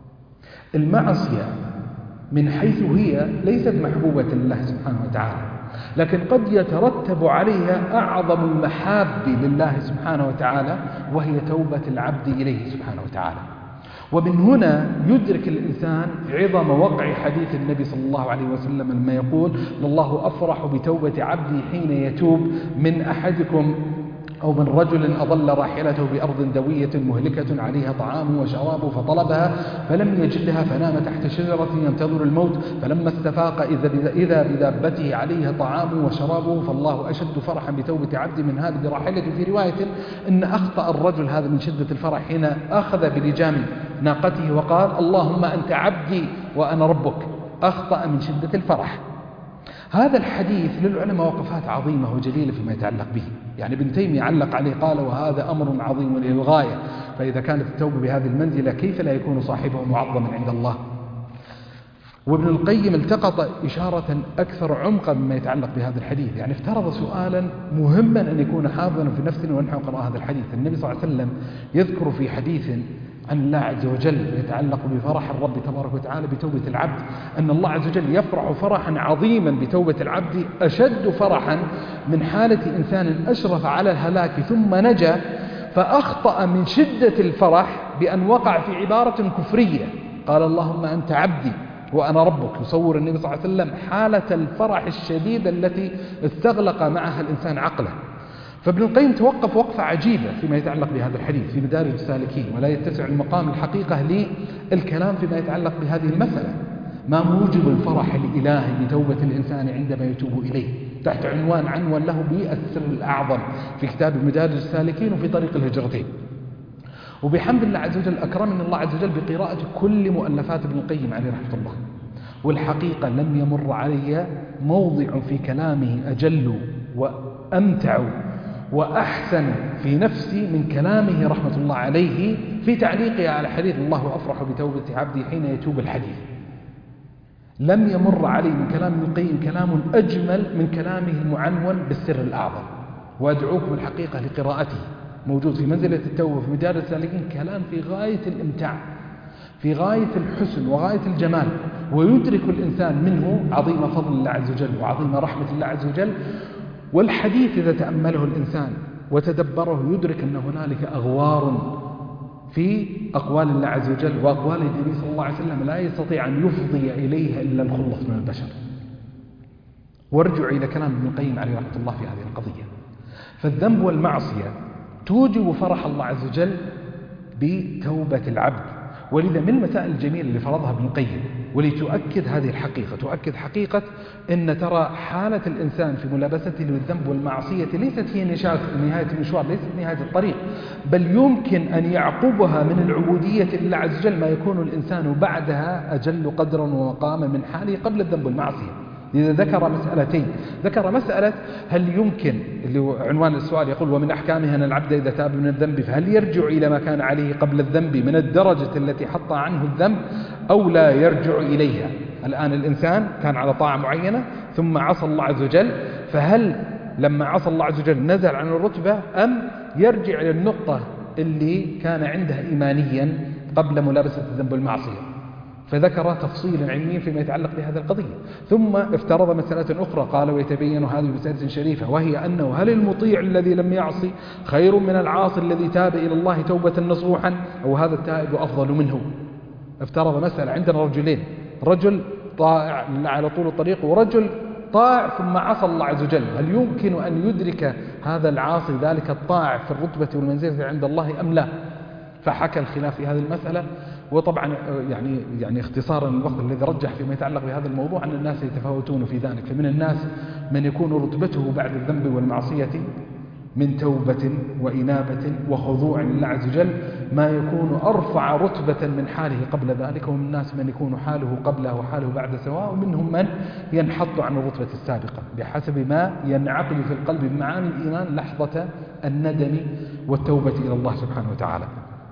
المعصية من حيث هي ليست محبوبة لله سبحانه وتعالى، لكن قد يترتب عليها أعظم المحاب لله سبحانه وتعالى، وهي توبة العبد إليه سبحانه وتعالى. ومن هنا يدرك الإنسان عظم وقع حديث النبي صلى الله عليه وسلم لما يقول: لله أفرح بتوبة عبدي حين يتوب من أحدكم أو من رجل أضل راحلته بأرض دوية مهلكة عليها طعام وشراب فطلبها فلم يجدها فنام تحت شجرة ينتظر الموت فلما استفاق إذا بدابته عليها طعام وشرابه فالله أشد فرحا بتوبة عبد من هذه براحلته. في رواية إن أخطأ الرجل هذا من شدة الفرح حين أخذ بلجام ناقته وقال: اللهم أنت عبدي وأنا ربك. أخطأ من شدة الفرح. هذا الحديث للعلماء وقفات عظيمة وجليلة فيما يتعلق به. يعني ابن تيمية علق عليه قال: وهذا أمر عظيم للغاية، فإذا كانت التوبة بهذه المنزلة كيف لا يكون صاحبه معظما عند الله. وابن القيم التقط إشارة أكثر عمقا مما يتعلق بهذا الحديث. يعني افترض سؤالا مهما أن يكون حاضرا في نفسنا ونحن نقرأ هذا الحديث. النبي صلى الله عليه وسلم يذكر في حديث عن الله عز وجل يتعلق بفرح الرب تبارك وتعالى بتوبة العبد أن الله عز وجل يفرح فرحا عظيما بتوبة العبد أشد فرحا من حالة إنسان أشرف على الهلاك ثم نجا فأخطأ من شدة الفرح بأن وقع في عبارة كفرية قال: اللهم أنت عبدي وأنا ربك. يصور النبي صلى الله عليه وسلم حالة الفرح الشديدة التي استغلق معها الإنسان عقله. فابن القيم توقف وقفة عجيبة فيما يتعلق بهذا الحديث في مدارج السالكين، ولا يتسع المقام الحقيقة للكلام فيما يتعلق بهذه المسألة. ما موجب الفرح الإلهي بتوبة الإنسان عندما يتوب إليه، تحت عنوان عنوان له بالسر الأعظم في كتاب مدارج السالكين وفي طريق الهجرتين. وبحمد الله عز وجل أكرمنا الله عز وجل بقراءة كل مؤلفات ابن القيم عليه رحمة الله. والحقيقة لم يمر علي موضع في كلامه أجل وأمتع وأحسن في نفسي من كلامه رحمة الله عليه في تعليقه على حديث الله أفرح بتوبة عبدي حين يتوب الحديث. لم يمر علي من كلام ابن القيم كلام أجمل من كلامه المعنون بالسر الأعظم. وأدعوكم الحقيقة لقراءته، موجود في منزلة التوبة في مدارج السالكين، كلام في غاية الإمتاع، في غاية الحسن وغاية الجمال، ويدرك الإنسان منه عظيم فضل الله عز وجل وعظيم رحمة الله عز وجل. والحديث إذا تأمله الإنسان وتدبره يدرك أن هنالك أغوار في أقوال الله عز وجل وأقوال النبي صلى الله عليه وسلم لا يستطيع أن يفضي إليها إلا الخلص من البشر. وارجع إلى كلام ابن القيم عليه رحمة الله في هذه القضية. فالذنب والمعصية توجب فرح الله عز وجل بتوبة العبد. ولذا من المسائل الجميلة اللي فرضها ابن القيم ولتؤكد هذه الحقيقة، تؤكد حقيقة أن ترى حالة الإنسان في ملابسته للذنب والمعصية ليست هي نهاية المشوار، ليست نهاية الطريق، بل يمكن أن يعقبها من العبودية لله عز وجل ما يكون الإنسان بعدها أجل قدرا ومقاما من حاله قبل الذنب والمعصية. إذا ذكر مسألتين، ذكر مسألة هل يمكن، اللي عنوان السؤال يقول: ومن أحكامها أن العبد إذا تاب من الذنب فهل يرجع إلى ما كان عليه قبل الذنب من الدرجة التي حط عنه الذنب أو لا يرجع إليها؟ الآن الإنسان كان على طاعة معينة ثم عصى الله عز وجل، فهل لما عصى الله عز وجل نزل عن الرتبة أم يرجع إلى النقطة اللي كان عندها إيمانيا قبل ملابسة الذنب والمعصية؟ فذكر تفصيلا علميا فيما يتعلق بهذه القضية. ثم افترض مسألة أخرى قال: ويتبين هذه مسألة شريفة، وهي أنه هل المطيع الذي لم يعصي خير من العاصي الذي تاب إلى الله توبة نصوحا، أو هذا التائب أفضل منه؟ افترض مسألة. عندنا رجلين، رجل طائع على طول الطريق ورجل طائع ثم عصى الله عز وجل، هل يمكن أن يدرك هذا العاصي ذلك الطائع في الرتبة والمنزلة عند الله أم لا؟ فحكى الخلاف في هذه المسألة. وطبعا يعني يعني اختصارا الوقت الذي رجح فيما يتعلق بهذا الموضوع أن الناس يتفاوتون في ذلك. فمن الناس من يكون رتبته بعد الذنب والمعصية من توبة وإنابة وخضوع لله عز وجل ما يكون أرفع رتبة من حاله قبل ذلك، ومن الناس من يكون حاله قبله وحاله بعد سواء، ومنهم من ينحط عن الرتبة السابقة بحسب ما ينعقد في القلب بمعاني الإيمان لحظة الندم والتوبة إلى الله سبحانه وتعالى.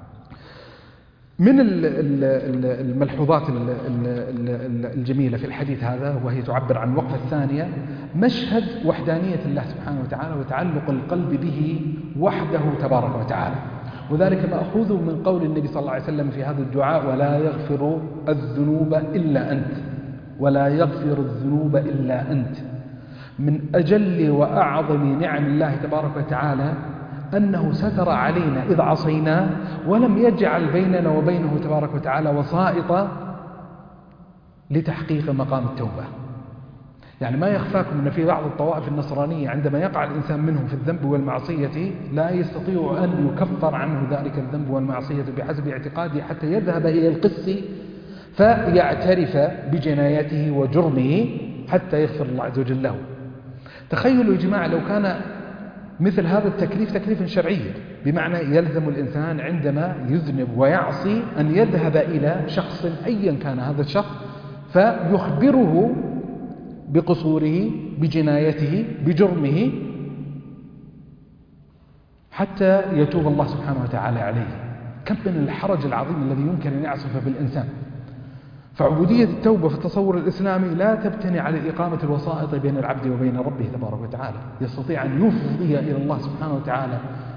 من الملحوظات الجميلة في الحديث هذا وهي تعبر عن الوقفة الثانية مشهد وحدانية الله سبحانه وتعالى وتعلق القلب به وحده تبارك وتعالى، وذلك مأخوذ من قول النبي صلى الله عليه وسلم في هذا الدعاء: ولا يغفر الذنوب إلا أنت، ولا يغفر الذنوب إلا أنت. من أجل وأعظم نعم الله تبارك وتعالى أنه ستر علينا إذ عصيناه ولم يجعل بيننا وبينه تبارك وتعالى وسائط لتحقيق مقام التوبة. يعني ما يخفاكم أن في بعض الطوائف النصرانية عندما يقع الإنسان منهم في الذنب والمعصية لا يستطيع أن يكفر عنه ذلك الذنب والمعصية بحسب اعتقاده حتى يذهب إلى القس فيعترف بجنايته وجرمه حتى يغفر الله عز وجل له. تخيلوا يا جماعة لو كان مثل هذا التكليف تكليفا شرعيا، بمعنى يلزم الإنسان عندما يذنب ويعصي أن يذهب إلى شخص أيا كان هذا الشخص فيخبره بقصوره بجنايته بجرمه حتى يتوب الله سبحانه وتعالى عليه. كم من الحرج العظيم الذي يمكن أن يعصف بالإنسان. فعبودية التوبة في التصور الإسلامي لا تبتني على إقامة الوسائط بين العبد وبين ربه تبارك وتعالى، يستطيع أن يفضي إلى الله سبحانه وتعالى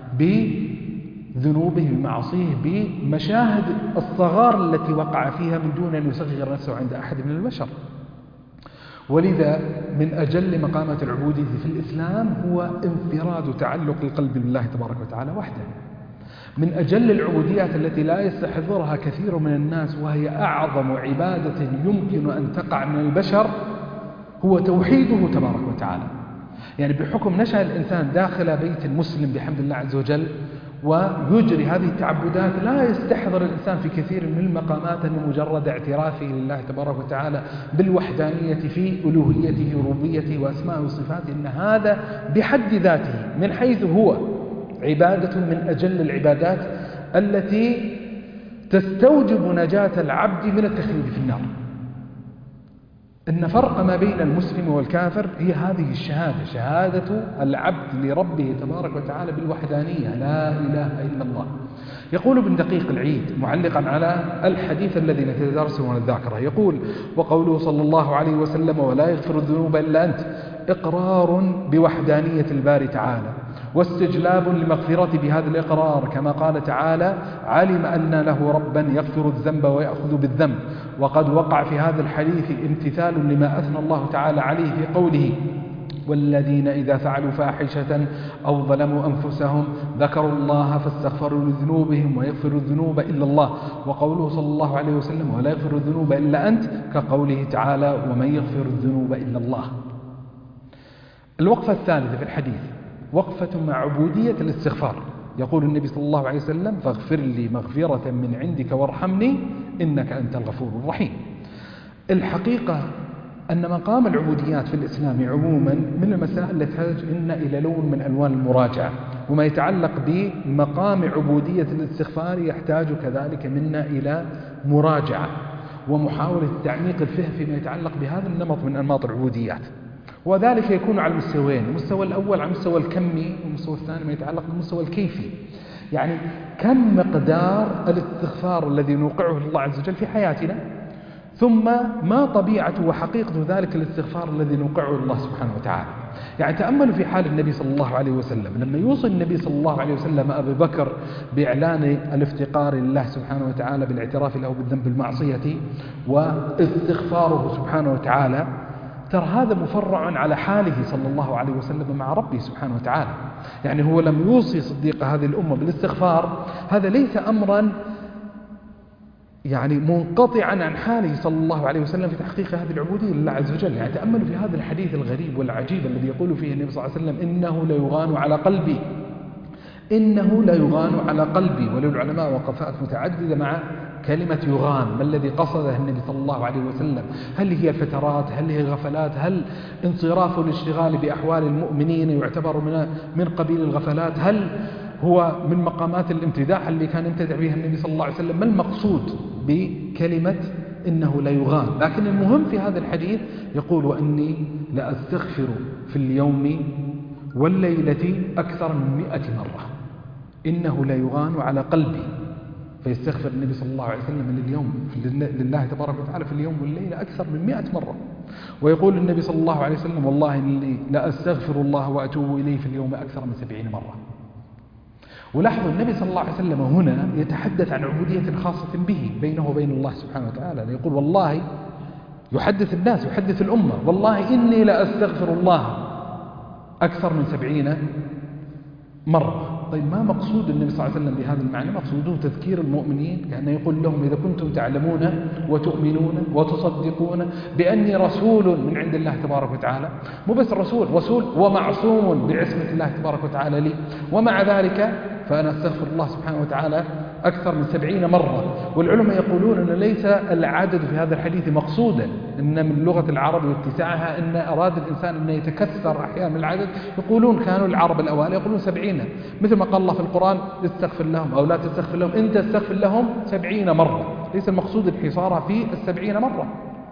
بذنوبه بمعصيه بمشاهد الصغار التي وقع فيها من دون أن يصغر نفسه عند أحد من البشر. ولذا من أجل مقامات العبودية في الإسلام هو انفراد تعلق القلب بالله تبارك وتعالى وحده. من أجل العبوديات التي لا يستحضرها كثير من الناس وهي أعظم عبادة يمكن أن تقع من البشر هو توحيده تبارك وتعالى. يعني بحكم نشأ الإنسان داخل بيت مسلم بحمد الله عز وجل ويجري هذه التعبدات لا يستحضر الإنسان في كثير من المقامات أن مجرد اعترافه لله تبارك وتعالى بالوحدانية في ألوهيته وربوبيته وأسمائه وصفاته إن هذا بحد ذاته من حيث هو عبادة من أجل العبادات التي تستوجب نجاة العبد من التخليد في النار. إن فرق ما بين المسلم والكافر هي هذه الشهادة، شهادة العبد لربه تبارك وتعالى بالوحدانية لا إله إلا الله. يقول ابن دقيق العيد معلقا على الحديث الذي نتدارسه ونتذاكره، يقول: وقوله صلى الله عليه وسلم: ولا يغفر الذنوب إلا أنت، إقرار بوحدانية الباري تعالى واستجلاب لمغفرة بهذا الإقرار، كما قال تعالى: علم أن له ربا يغفر الذنب ويأخذ بالذنب. وقد وقع في هذا الحديث امتثال لما أثنى الله تعالى عليه في قوله: والذين إذا فعلوا فاحشة أو ظلموا أنفسهم ذكروا الله فاستغفروا لذنوبهم ويغفر الذنوب إلا الله. وقوله صلى الله عليه وسلم: ولا يغفر الذنوب إلا أنت، كقوله تعالى: ومن يغفر الذنوب إلا الله. الوقفة الثالثة في الحديث وقفة مع عبودية الاستغفار. يقول النبي صلى الله عليه وسلم: فاغفر لي مغفرة من عندك وارحمني إنك أنت الغفور الرحيم. الحقيقة أن مقام العبوديات في الإسلام عموما من المسائل التي تحتاج إن إلى لون من ألوان المراجعة، وما يتعلق بمقام عبودية الاستغفار يحتاج كذلك منا إلى مراجعة ومحاولة تعميق الفهم فيما يتعلق بهذا النمط من أنماط العبوديات. وذلك يكون على المستويين: المستوى الأول على المستوى الكمي، والمستوى الثاني ما يتعلق بالمستوى الكيفي. يعني كم مقدار الاستغفار الذي نوقعه لله عز وجل في حياتنا، ثم ما طبيعة وحقيقة ذلك الاستغفار الذي نوقعه لله سبحانه وتعالى. يعني تأملوا في حال النبي صلى الله عليه وسلم لما يوصي النبي صلى الله عليه وسلم أبي بكر بإعلان الافتقار لله سبحانه وتعالى بالاعتراف له بالذنب المعصية واستغفاره سبحانه وتعالى، ترى هذا مفرع على حاله صلى الله عليه وسلم مع ربه سبحانه وتعالى. يعني هو لم يوصي صديق هذه الأمة بالاستغفار، هذا ليس أمرا يعني منقطعا عن حاله صلى الله عليه وسلم في تحقيق هذه العبودية لله عز وجل. يعني تأملوا في هذا الحديث الغريب والعجيب الذي يقول فيه النبي صلى الله عليه وسلم: إنه ليغان على قلبي، إنه ليغان على قلبي. وللعلماء وقفات متعددة مع كلمة يغان، ما الذي قصده النبي صلى الله عليه وسلم؟ هل هي الفترات؟ هل هي الغفلات؟ هل انصراف الاشتغال بأحوال المؤمنين يعتبر من من قبيل الغفلات؟ هل هو من مقامات الامتداح اللي كان يمتدح بها النبي صلى الله عليه وسلم؟ ما المقصود بكلمة إنه لا يغان؟ لكن المهم في هذا الحديث يقول: وإني لأستغفر في اليوم والليلة أكثر من مئة مرة. إنه لا يغان على قلبي، فيستغفر النبي صلى الله عليه وسلم لليوم لله تبارك وتعالى في اليوم والليلة أكثر من مئة مرة. ويقول النبي صلى الله عليه وسلم: والله إني لأستغفر الله وأتوب إليه في اليوم أكثر من سبعين مرة. ولاحظوا النبي صلى الله عليه وسلم هنا يتحدث عن عبودية خاصة به بينه وبين الله سبحانه وتعالى. يقول والله، يحدث الناس يحدث الأمة: والله إني لأستغفر الله أكثر من سبعين مرة. طيب ما مقصود النبي صلى الله عليه وسلم بهذا المعنى؟ مقصوده تذكير المؤمنين، كأنه يقول لهم إذا كنتم تعلمون وتؤمنون وتصدقون بأني رسول من عند الله تبارك وتعالى، مو بس رسول رسول ومعصوم بعصمة الله تبارك وتعالى لي، ومع ذلك فأنا أستغفر الله سبحانه وتعالى أكثر من سبعين مرة. والعلماء يقولون أن ليس العدد في هذا الحديث مقصودا، إن من لغة العرب واتساعها إن أراد الإنسان أن يتكثر أحيانا العدد. يقولون كانوا العرب الأوائل يقولون سبعين، مثل ما قال الله في القرآن استغفر لهم أو لا تستغفر لهم، أنت استغفر لهم سبعين مرة. ليس المقصود الحصار في السبعين مرة.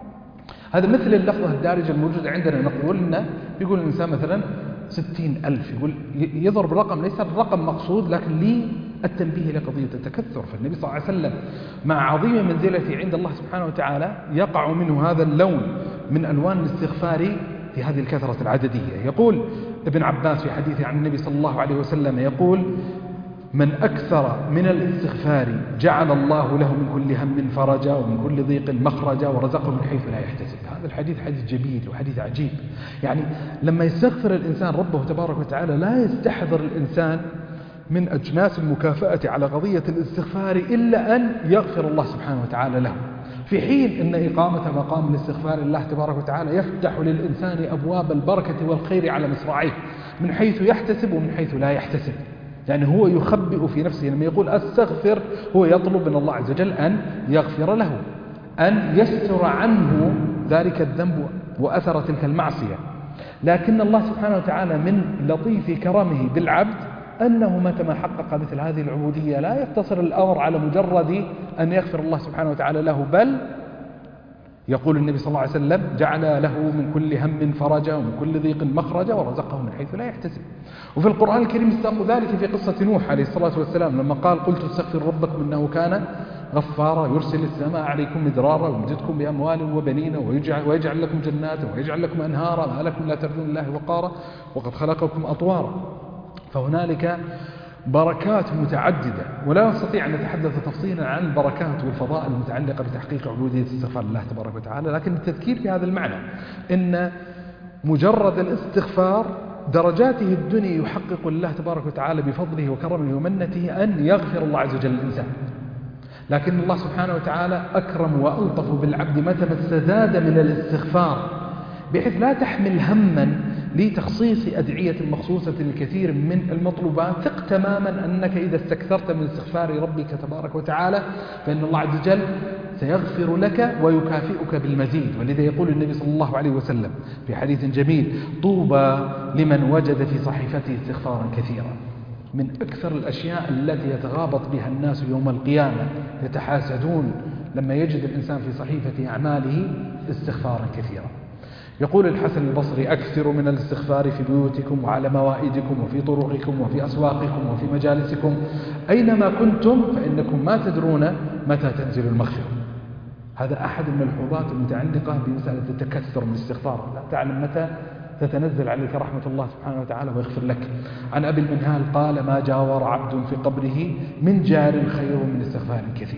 هذا مثل اللفظة الدارجة الموجودة عندنا، نقول إنه يقول الإنسان مثلا ستين ألف، يقول يضرب رقم ليس الرقم مقصود، لكن لي التنبيه لقضية التكثر. فالنبي صلى الله عليه وسلم مع عظيم منزلته عند الله سبحانه وتعالى يقع منه هذا اللون من ألوان الاستغفار في هذه الكثرة العددية. يقول ابن عباس في حديثه عن النبي صلى الله عليه وسلم يقول من أكثر من الاستغفار جعل الله له من كل هم فرجا ومن كل ضيق مخرجا ورزقه من حيث لا يحتسب. هذا الحديث حديث جميل وحديث عجيب. يعني لما يستغفر الإنسان ربه تبارك وتعالى لا يستحضر الإنسان من أجناس المكافأة على قضية الاستغفار إلا أن يغفر الله سبحانه وتعالى له، في حين أن إقامة مقام الاستغفار الله تبارك وتعالى يفتح للإنسان أبواب البركة والخير على مصراعيه من حيث يحتسب ومن حيث لا يحتسب. يعني هو يخبئ في نفسه لما يقول أستغفر، هو يطلب من الله عز وجل أن يغفر له، أن يستر عنه ذلك الذنب وأثر تلك المعصية. لكن الله سبحانه وتعالى من لطيف كرمه بالعبد أنه متى ما حقق مثل هذه العبودية لا يقتصر الأمر على مجرد أن يغفر الله سبحانه وتعالى له، بل يقول النبي صلى الله عليه وسلم جعل له من كل هم فرجا ومن كل ضيق مخرجا ورزقه من حيث لا يحتسب. وفي القرآن الكريم استقوا ذلك في قصة نوح عليه الصلاة والسلام لما قال قلت استغفر ربكم إنه كان غفارا يرسل السماء عليكم مدرارا ويمددكم بأموال وبنين ويجعل, ويجعل لكم جنات ويجعل لكم أنهارا ما لكم لا ترجون الله وقارا وقد خلقكم أطوارا. فهنالك بركات متعددة، ولا نستطيع أن نتحدث تفصيلا عن البركات والفضائل المتعلقة بتحقيق عبودية استغفار الله تبارك وتعالى، لكن التذكير في هذا المعنى إن مجرد الاستغفار درجاته الدنيا يحقق الله تبارك وتعالى بفضله وكرمه ومنته أن يغفر الله عز وجل الإنسان. لكن الله سبحانه وتعالى أكرم وألطف بالعبد متى ما استزاد من الاستغفار، بحيث لا تحمل هما لتخصيص أدعية مخصوصة لكثير من المطلوبات. ثق تماما أنك إذا استكثرت من استغفار ربك تبارك وتعالى فإن الله عز وجل سيغفر لك ويكافئك بالمزيد. ولذا يقول النبي صلى الله عليه وسلم في حديث جميل طوبى لمن وجد في صحيفته استغفارا كثيرا. من أكثر الأشياء التي يتغابط بها الناس يوم القيامة يتحاسدون لما يجد الإنسان في صحيفة أعماله استغفارا كثيرا. يقول الحسن البصري أكثروا من الاستغفار في بيوتكم وعلى موائدكم وفي طرقكم وفي أسواقكم وفي مجالسكم أينما كنتم فإنكم ما تدرون متى تنزل المغفرة. هذا أحد الملحوظات المتعلقة بمسألة التكثر من الاستغفار، لا تعلم متى تتنزل عليك رحمة الله سبحانه وتعالى ويغفر لك. عن أبي المنهال قال ما جاور عبد في قبره من جار خير من استغفار كثير.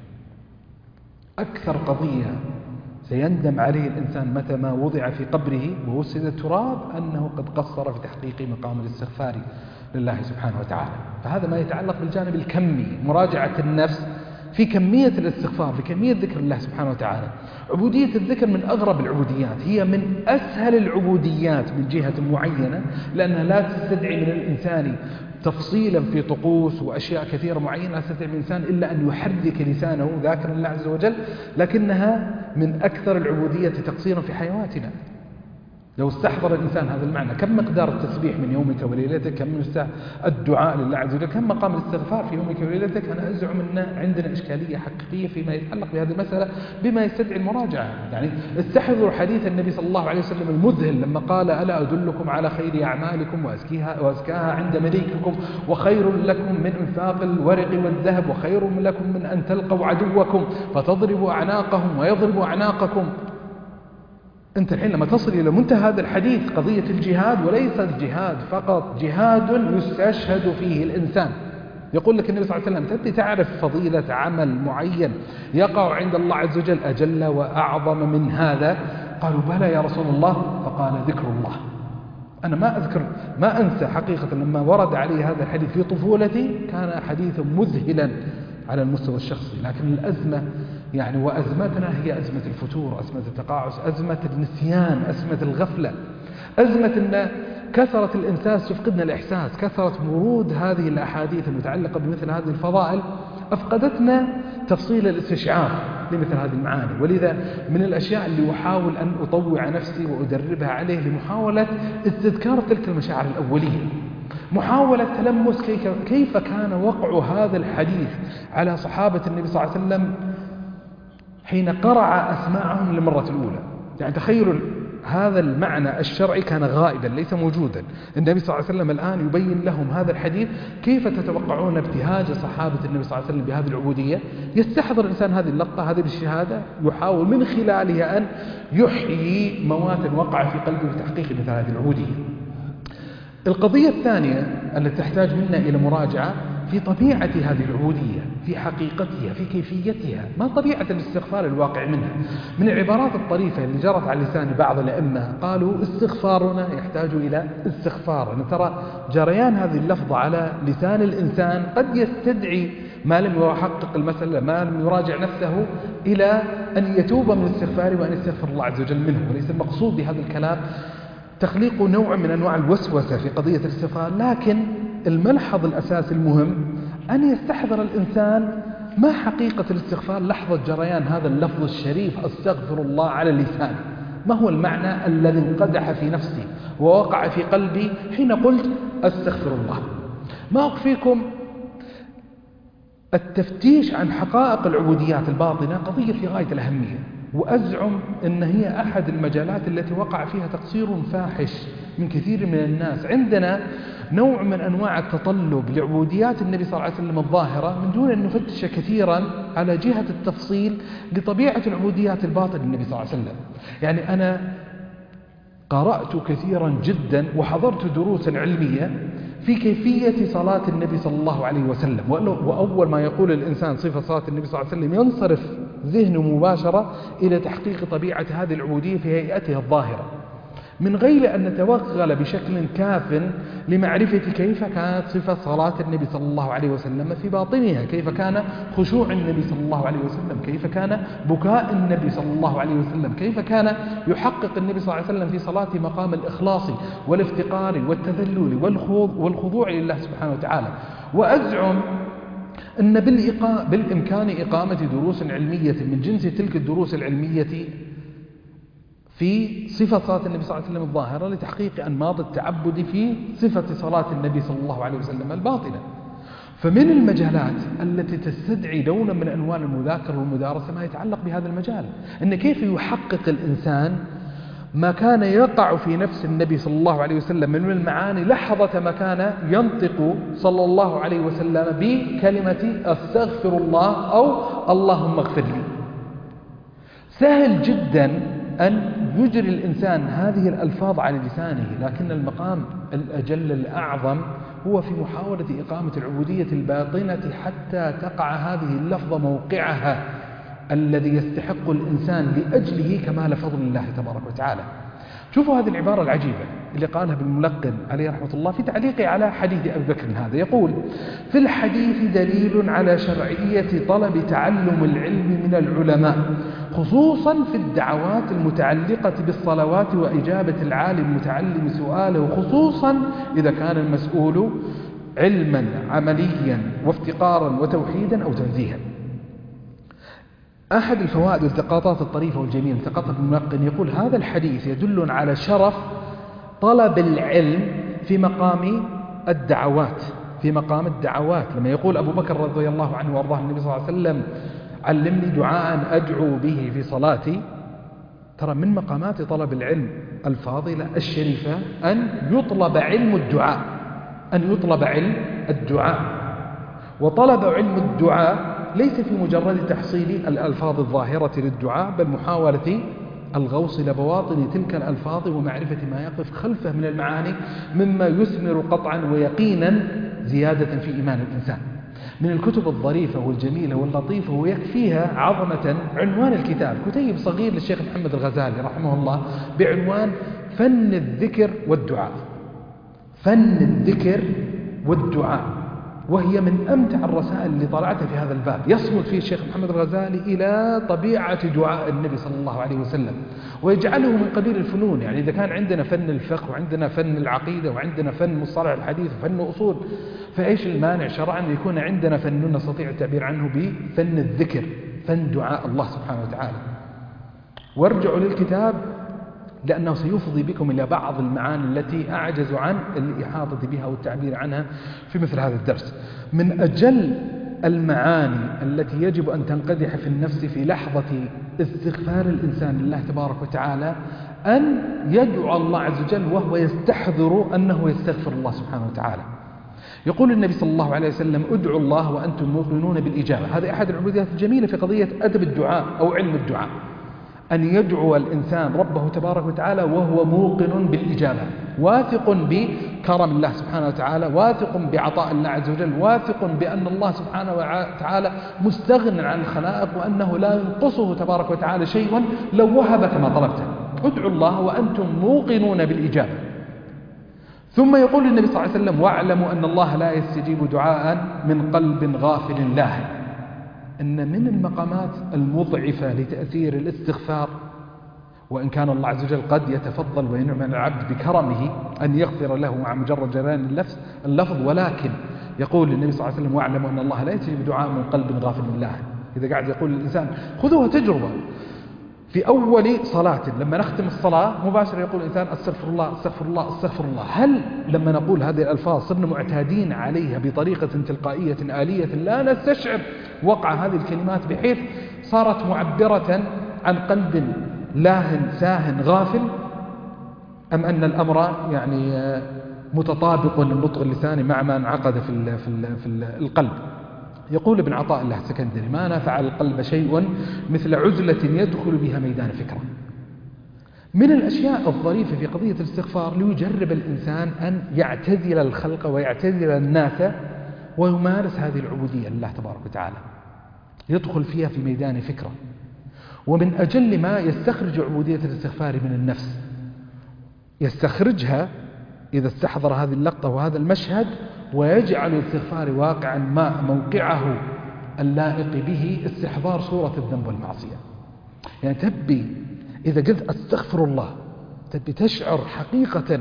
أكثر قضية سيندم عليه الإنسان متى ما وضع في قبره ووسد التراب أنه قد قصر في تحقيق مقام الاستغفار لله سبحانه وتعالى. فهذا ما يتعلق بالجانب الكمي، مراجعة النفس في كمية الاستغفار، في كمية ذكر الله سبحانه وتعالى. عبودية الذكر من أغرب العبوديات، هي من أسهل العبوديات من جهة معينة، لأنها لا تستدعي من الإنسان تفصيلا في طقوس وأشياء كثيرة معينة، لا يستطيع الإنسان إلا أن يحرك لسانه ذاكرا الله عز وجل، لكنها من أكثر العبودية تقصيرا في حيواتنا. لو استحضر الإنسان هذا المعنى، كم مقدار التسبيح من يومك وليلتك، كم من الدعاء لله عز وجل، كم مقام الاستغفار في يومك وليلتك. أنا أزعم أن عندنا إشكالية حقيقية فيما يتعلق بهذه المسألة بما يستدعي المراجعة. يعني استحضروا حديث النبي صلى الله عليه وسلم المذهل لما قال ألا أدلكم على خير أعمالكم وأزكيها, وأزكاها عند مليككم وخير لكم من إنفاق الورق والذهب وخير لكم من أن تلقوا عدوكم فتضربوا أعناقهم ويضربوا أعناقكم. أنت الحين لما تصل إلى منتهى هذا الحديث قضية الجهاد، وليس الجهاد فقط، جهاد يستشهد فيه الإنسان. يقول لك النبي صلى الله عليه وسلم تبي تعرف فضيلة عمل معين يقع عند الله عز وجل أجل وأعظم من هذا؟ قالوا بلى يا رسول الله. فقال ذكر الله. أنا ما أذكر ما أنسى حقيقة لما ورد علي هذا الحديث في طفولتي كان حديثا مذهلا على المستوى الشخصي، لكن الأزمة يعني وأزمتنا هي أزمة الفتور، أزمة التقاعس، أزمة النسيان، أزمة الغفلة، أزمة أن كثرة الإنساس تفقدنا الإحساس، كثرة ورود هذه الأحاديث المتعلقة بمثل هذه الفضائل أفقدتنا تفصيل الاستشعار لمثل هذه المعاني. ولذا من الأشياء اللي أحاول أن أطوع نفسي وأدربها عليه لمحاولة استذكار تلك المشاعر الأولية، محاولة تلمس كيف كان وقع هذا الحديث على صحابة النبي صلى الله عليه وسلم حين قرع أسماعهم للمرة الأولى. يعني تخيلوا هذا المعنى الشرعي كان غائبا ليس موجودا، النبي صلى الله عليه وسلم الآن يبين لهم هذا الحديث. كيف تتوقعون ابتهاج صحابة النبي صلى الله عليه وسلم بهذه العبودية؟ يستحضر الإنسان هذه اللقطة، هذه الشهادة، يحاول من خلالها أن يحيي موات وقع في قلبه لتحقيق مثل هذه العبودية. القضية الثانية التي تحتاج منا إلى مراجعة في طبيعة هذه العبودية، في حقيقتها، في كيفيتها، ما طبيعة الاستغفار الواقع منها. من العبارات الطريفة اللي جرت على لسان بعض الأئمة قالوا استغفارنا يحتاج إلى استغفار. أن ترى جريان هذه اللفظة على لسان الإنسان قد يستدعي ما لم يحقق المسألة، ما لم يراجع نفسه، إلى أن يتوب من الاستغفار وأن يستغفر الله عز وجل منه. وليس المقصود بهذا الكلام تخليق نوع من أنواع الوسوسة في قضية الاستغفار، لكن الملحظ الأساسي المهم أن يستحضر الإنسان ما حقيقة الاستغفار لحظة جريان هذا اللفظ الشريف أستغفر الله على اللسان. ما هو المعنى الذي انقدح في نفسي ووقع في قلبي حين قلت أستغفر الله؟ ما أخفيكم التفتيش عن حقائق العبوديات الباطنة قضية في غاية الأهمية، وأزعم أن هي أحد المجالات التي وقع فيها تقصير فاحش من كثير من الناس. عندنا نوع من أنواع التطلب لعبوديات النبي صلى الله عليه وسلم الظاهرة من دون أن نفتش كثيرا على جهة التفصيل لطبيعة العبوديات الباطنة للنبي صلى الله عليه وسلم. يعني أنا قرأت كثيرا جدا وحضرت دروسا علمية في كيفية صلاة النبي صلى الله عليه وسلم، وأول ما يقول الإنسان صفة صلاة النبي صلى الله عليه وسلم ينصرف ذهنه مباشرة إلى تحقيق طبيعة هذه العبودية في هيئتها الظاهرة، من غير أن نتوغل بشكل كاف لمعرفة كيف كانت صفة صلاة النبي صلى الله عليه وسلم في باطنها، كيف كان خشوع النبي صلى الله عليه وسلم، كيف كان بكاء النبي صلى الله عليه وسلم، كيف كان يحقق النبي صلى الله عليه وسلم في صلاته مقام الإخلاص والافتقار والتذلل والخضوع لله سبحانه وتعالى. وأزعم أن بالإمكان إقامة دروس علمية من جنس تلك الدروس العلمية في صفة صلاة النبي صلى الله عليه وسلم الظاهرة لتحقيق أنماط التعبد في صفة صلاة النبي صلى الله عليه وسلم الباطنة. فمن المجالات التي تستدعي نوعا من أنواع المذاكرة والمدارسة ما يتعلق بهذا المجال، أن كيف يحقق الإنسان ما كان يقع في نفس النبي صلى الله عليه وسلم من المعاني لحظة ما كان ينطق صلى الله عليه وسلم بكلمة أستغفر الله أو اللهم اغفر لي. سهل جدا أن يجري الإنسان هذه الألفاظ على لسانه، لكن المقام الأجل الأعظم هو في محاولة إقامة العبودية الباطنة حتى تقع هذه اللفظة موقعها الذي يستحق الإنسان لأجله كمال فضل الله تبارك وتعالى. شوفوا هذه العبارة العجيبة اللي قالها ابن الملقن عليه رحمة الله في تعليقه على حديث أبي بكر هذا، يقول: في الحديث دليل على شرعية طلب تعلم العلم من العلماء، خصوصا في الدعوات المتعلقة بالصلوات وإجابة العالم المتعلم سؤاله، خصوصا إذا كان المسؤول علما عمليا وافتقارا وتوحيدا أو تنزيها. أحد الفوائد والتقاطات الطريفة والجميلة التقاطها ابن الملقن يقول: هذا الحديث يدل على شرف طلب العلم في مقام الدعوات، في مقام الدعوات. لما يقول أبو بكر رضي الله عنه وأرضاه النبي صلى الله عليه وسلم: علمني دعاء أدعو به في صلاتي، ترى من مقامات طلب العلم الفاضلة الشريفة أن يطلب علم الدعاء، أن يطلب علم الدعاء. وطلب علم الدعاء ليس في مجرد تحصيل الألفاظ الظاهرة للدعاء، بل محاولة الغوص إلى بواطن تلك الألفاظ ومعرفة ما يقف خلفه من المعاني مما يثمر قطعا ويقينا زيادة في إيمان الإنسان. من الكتب الظريفة والجميلة واللطيفة ويكفيها عظمة عنوان الكتاب، كتيب صغير للشيخ محمد الغزالي رحمه الله بعنوان فن الذكر والدعاء. فن الذكر والدعاء، وهي من أمتع الرسائل اللي طلعتها في هذا الباب. يصمد فيه الشيخ محمد الغزالي إلى طبيعة دعاء النبي صلى الله عليه وسلم، ويجعله من قبيل الفنون. يعني إذا كان عندنا فن الفقه وعندنا فن العقيدة وعندنا فن مصطلح الحديث وفن أصول، فإيش المانع شرعا أن يكون عندنا فن نستطيع التعبير عنه بفن الذكر، فن دعاء الله سبحانه وتعالى. وارجعوا للكتاب لأنه سيفضي بكم إلى بعض المعاني التي أعجز عن الإحاطة بها والتعبير عنها في مثل هذا الدرس. من أجل المعاني التي يجب أن تنقدح في النفس في لحظة استغفار الإنسان لله تبارك وتعالى أن يدعو الله عز وجل وهو يستحضر أنه يستغفر الله سبحانه وتعالى. يقول النبي صلى الله عليه وسلم: ادعوا الله وأنتم موقنون بالإجابة. هذه أحد العبوديات الجميلة في قضية أدب الدعاء أو علم الدعاء، أن يدعو الإنسان ربه تبارك وتعالى وهو موقن بالإجابة، واثق بكرم الله سبحانه وتعالى، واثق بعطاء الله عز وجل، واثق بأن الله سبحانه وتعالى مستغن عن الخلائق وأنه لا ينقصه تبارك وتعالى شيء لو وهبك ما طلبته. ادعوا الله وأنتم موقنون بالإجابة. ثم يقول النبي صلى الله عليه وسلم: واعلموا أن الله لا يستجيب دعاء من قلب غافل لاهٍ. إن من المقامات المضعفة لتأثير الاستغفار، وإن كان الله عز وجل قد يتفضل وينعم على العبد بكرمه أن يغفر له مع مجرد جريان اللفظ، ولكن يقول النبي صلى الله عليه وسلم: واعلموا أن الله لا يستجيب دعاء من قلب غافل لاهٍ. إذا قاعد يقول الإنسان خذوها تجربة في أول صلاة، لما نختم الصلاة مباشرة يقول الإنسان: استغفر الله استغفر الله استغفر الله. هل لما نقول هذه الألفاظ صرنا معتادين عليها بطريقة تلقائية آلية لا نستشعر وقع هذه الكلمات بحيث صارت معبرة عن قلب لاه ساه غافل، أم أن الأمر يعني متطابق النطق اللساني مع ما انعقد في ال في ال في القلب؟ يقول ابن عطاء الله السكندري: ما نفع القلب شيء مثل عزلة يدخل بها ميدان فكرة. من الأشياء الظريفة في قضية الاستغفار ليجرب الإنسان أن يعتزل الخلق ويعتزل الناس ويمارس هذه العبودية لله تبارك وتعالى، يدخل فيها في ميدان فكرة. ومن أجل ما يستخرج عبودية الاستغفار من النفس، يستخرجها إذا استحضر هذه اللقطة وهذا المشهد، ويجعل الاستغفار واقعا ما موقعه اللائق به استحضار صورة الذنب والمعصية. يعني تبي إذا قلت أستغفر الله تبي تشعر حقيقة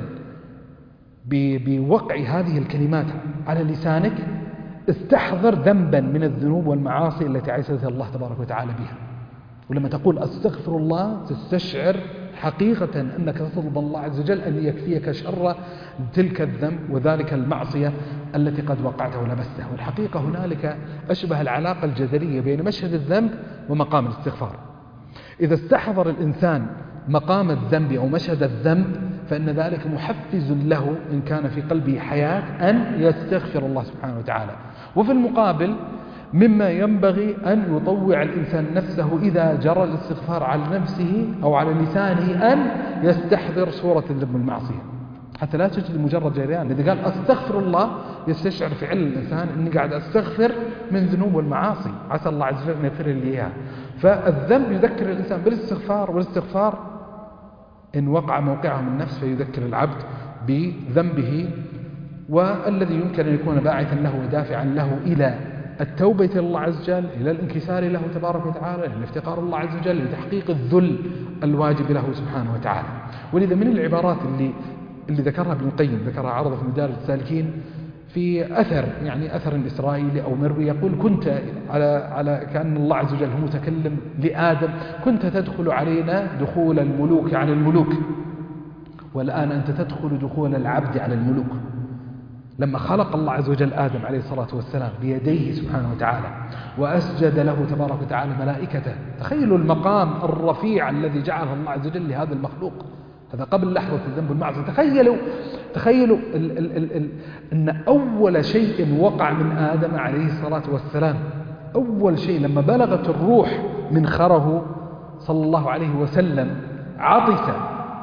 بوقع هذه الكلمات على لسانك، استحضر ذنبا من الذنوب والمعاصي التي عيسى الله تبارك وتعالى بها. ولما تقول أستغفر الله تستشعر حقيقة أنك تطلب الله عز وجل أن يكفيك شر تلك الذنب وذلك المعصية التي قد وقعته ولبسته. والحقيقة هنالك أشبه العلاقة الجذرية بين مشهد الذنب ومقام الاستغفار. إذا استحضر الإنسان مقام الذنب أو مشهد الذنب فإن ذلك محفز له إن كان في قلبه حياة أن يستغفر الله سبحانه وتعالى. وفي المقابل مما ينبغي أن يطوع الإنسان نفسه إذا جرى الاستغفار على نفسه أو على لسانه أن يستحضر صورة الذنب والمعصية، حتى لا تجد مجرد جريان. إذا قال أستغفر الله يستشعر فعل الإنسان أني قاعد أستغفر من ذنوب والمعاصي، عسى الله عز وجل أن يغفر لي إياها. فالذنب يذكر الإنسان بالاستغفار، والاستغفار إن وقع موقعه من النفس فيذكر العبد بذنبه، والذي يمكن أن يكون باعثا له ودافعا له إلى التوبة إلى الله عز وجل، إلى الانكسار له تبارك وتعالى، إلى افتقار الله عز وجل، لتحقيق الذل الواجب له سبحانه وتعالى. ولذا من العبارات اللي اللي ذكرها ابن القيم، ذكرها عرض في مدارج السالكين في أثر يعني أثر إسرائيلي أو مروي، يقول: كنت على على كأن الله عز وجل هو متكلم لآدم: كنت تدخل علينا دخول الملوك على الملوك، والآن أنت تدخل دخول العبد على الملوك. لما خلق الله عز وجل آدم عليه الصلاة والسلام بيديه سبحانه وتعالى وأسجد له تبارك وتعالى ملائكته، تخيلوا المقام الرفيع الذي جعله الله عز وجل لهذا المخلوق، هذا قبل لحظة الذنب والمعصية. تخيلوا تخيلوا ال ال ال ال أن أول شيء وقع من آدم عليه الصلاة والسلام، أول شيء لما بلغت الروح من خره صلى الله عليه وسلم عطس.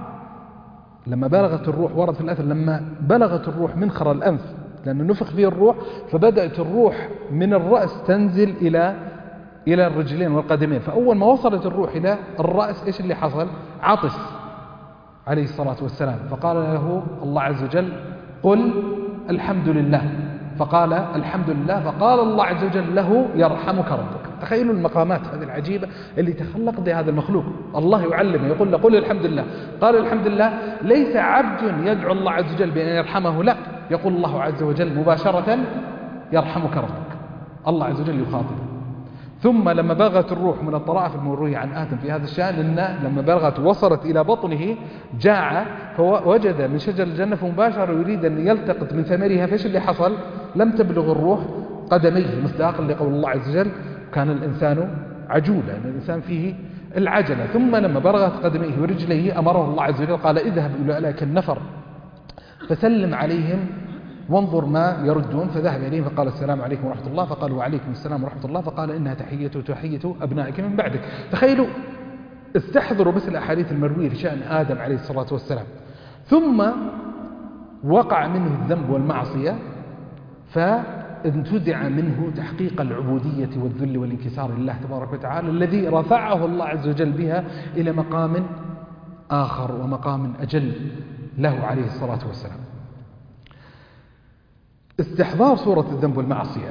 لما بلغت الروح، ورد في الأثر لما بلغت الروح منخر الأنف لأنه نفخ فيه الروح، فبدأت الروح من الرأس تنزل إلى إلى الرجلين والقدمين. فأول ما وصلت الروح إلى الرأس إيش اللي حصل؟ عطس عليه الصلاة والسلام. فقال له الله عز وجل: قل الحمد لله، فقال الحمد لله، فقال الله عز وجل له يرحمك ربك. تخيلوا المقامات هذه العجيبة اللي تخلق بهذا المخلوق. الله يعلمه يقول له قل الحمد لله، قال الحمد لله. ليس عبد يدعو الله عز وجل بأن يرحمه، لا، يقول الله عز وجل مباشرة يرحمك ربك. الله عز وجل يخاطبه. ثم لما بلغت الروح من الطرائف المروية عن آدم في هذا الشأن، لأن لما بلغت وصلت إلى بطنه جاع فوجد من شجر الجنة فمباشرة يريد أن يلتقط من ثمرها. فإيش اللي حصل؟ لم تبلغ الروح قدميه، مصداقا لقول الله عز وجل كان الإنسان عجولا، يعني الإنسان فيه العجلة. ثم لما بلغت قدميه ورجليه أمره الله عز وجل قال اذهب إلى أولئك النفر فسلم عليهم وانظر ما يردون. فذهب إليهم فقال السلام عليكم ورحمة الله، فقالوا وعليكم السلام ورحمة الله، فقال إنها تحية تحية أبنائك من بعدك. تخيلوا، استحضروا بس الأحاديث المروية في شأن آدم عليه الصلاة والسلام. ثم وقع منه الذنب والمعصية فانتزع منه تحقيق العبودية والذل والانكسار لله تبارك وتعالى، الذي رفعه الله عز وجل بها إلى مقام آخر ومقام أجل له عليه الصلاة والسلام. استحضار صورة الذنب والمعصية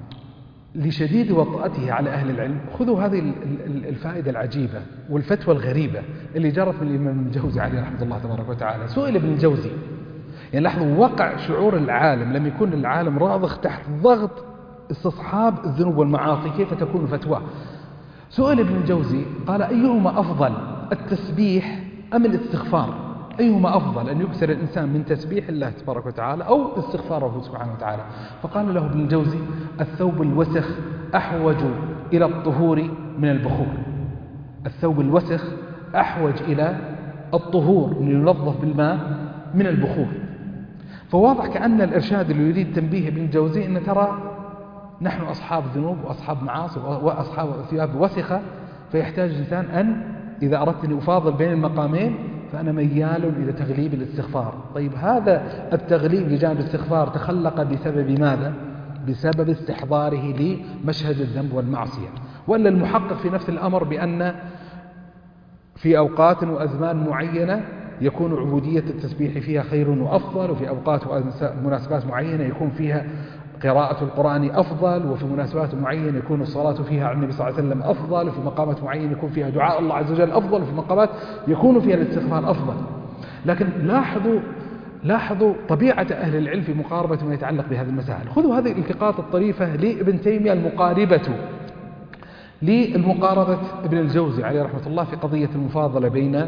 لشديد وطأته على أهل العلم. خذوا هذه الفائدة العجيبة والفتوى الغريبة اللي جرت من الإمام الجوزي عليه رحمة الله تبارك وتعالى. سئل ابن الجوزي، يعني لاحظوا وقع شعور العالم لم يكون العالم راضخ تحت ضغط استصحاب الذنوب والمعاصي، كيف تكون فتوى؟ سئل ابن الجوزي قال أيهما أفضل، التسبيح أم الاستغفار؟ أيهما أفضل، أن يكثر الإنسان من تسبيح الله تبارك وتعالى أو استغفاره سبحانه وتعالى؟ فقال له ابن الجوزي الثوب الوسخ أحوج إلى الطهور من البخور. الثوب الوسخ أحوج إلى الطهور من ينظف بالماء من البخور. فواضح كأن الإرشاد اللي يريد تنبيه ابن الجوزي أن ترى نحن أصحاب ذنوب وأصحاب معاصي وأصحاب ثياب وسخة، فيحتاج الإنسان أن إذا أردت أن أفاضل بين المقامين فأنا ميال إلى تغليب الاستغفار. طيب هذا التغليب لجانب الاستغفار تخلق بسبب ماذا؟ بسبب استحضاره لمشهد الذنب والمعصية. وإلا المحقق في نفس الأمر بأن في أوقات وأزمان معينة يكون عبودية التسبيح فيها خير وأفضل، وفي أوقات ومناسبات معينة يكون فيها قراءة القرآن أفضل، وفي مناسبات معينة يكون الصلاة فيها على النبي صلى الله عليه وسلم أفضل، وفي مقامات معينة يكون فيها دعاء الله عز وجل أفضل، وفي مقامات يكون فيها الاستغفار أفضل. لكن لاحظوا لاحظوا طبيعة أهل العلم في مقاربة ما يتعلق بهذه المسائل. خذوا هذه الالتقاط الطريفة لابن تيمية المقاربة للمقاربة ابن الجوزي عليه رحمة الله في قضية المفاضلة بين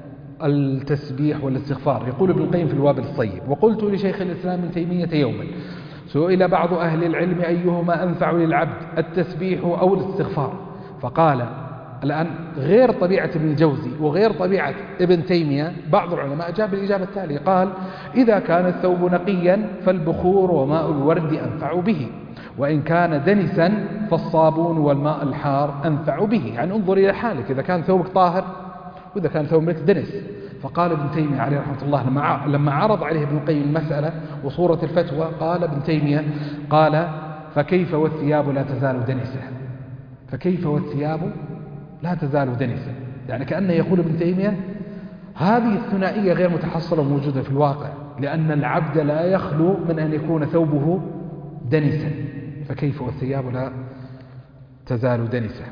التسبيح والاستغفار. يقول ابن القيم في الوابل الصيب: وقلت لشيخ الإسلام ابن تيمية يوما سئل بعض أهل العلم أيهما أنفع للعبد التسبيح أو الاستغفار، فقال، الآن غير طبيعة ابن الجوزي وغير طبيعة ابن تيمية، بعض العلماء أجاب الإجابة التالية، قال: إذا كان الثوب نقيا فالبخور وماء الورد أنفع به، وإن كان دنسا فالصابون والماء الحار أنفع به. يعني انظر إلى حالك، إذا كان ثوبك طاهر وإذا كان ثوبك دنس. فقال ابن تيمية عليه رحمة الله لما لما عرض عليه ابن القيم المسألة وصورة الفتوى، قال ابن تيمية قال: فكيف والثياب لا تزال دنسة، فكيف والثياب لا تزال دنسة. يعني كأنه يقول ابن تيمية هذه الثنائية غير متحصلة وموجودة في الواقع، لأن العبد لا يخلو من أن يكون ثوبه دنسا، فكيف والثياب لا تزال دنسة.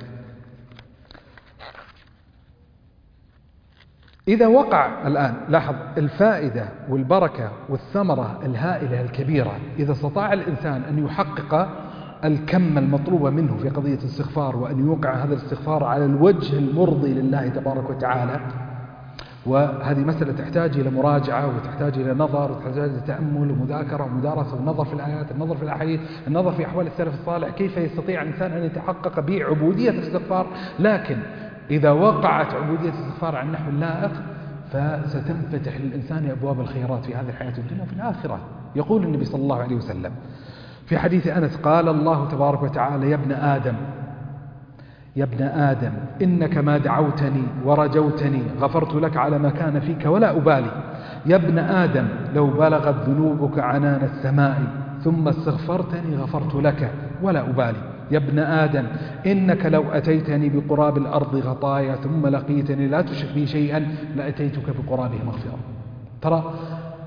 إذا وقع الآن، لاحظ الفائدة والبركة والثمرة الهائلة الكبيرة، إذا استطاع الإنسان أن يحقق الكم المطلوب منه في قضية الاستغفار، وأن يوقع هذا الاستغفار على الوجه المرضي لله تبارك وتعالى. وهذه مسألة تحتاج إلى مراجعة وتحتاج إلى نظر وتحتاج إلى تأمل ومذاكرة ومدارسة والنظر في الآيات، النظر في الأحاديث، النظر في أحوال السلف الصالح، كيف يستطيع الإنسان أن يتحقق بعبودية الاستغفار. لكن إذا وقعت عبودية الاستغفار عن نحو اللائق فستنفتح للإنسان أبواب الخيرات في هذه الحياة الدنيا وفي الآخرة. يقول النبي صلى الله عليه وسلم في حديث أنس: قال الله تبارك وتعالى: يا ابن آدم يا ابن آدم إنك ما دعوتني ورجوتني غفرت لك على ما كان فيك ولا أبالي. يا ابن آدم لو بلغت ذنوبك عنان السماء ثم استغفرتني غفرت لك ولا أبالي. يا ابن آدم إنك لو أتيتني بقراب الأرض غطايا ثم لقيتني لا تشرك بي شيئا لأتيتك بقرابه مغفرة. ترى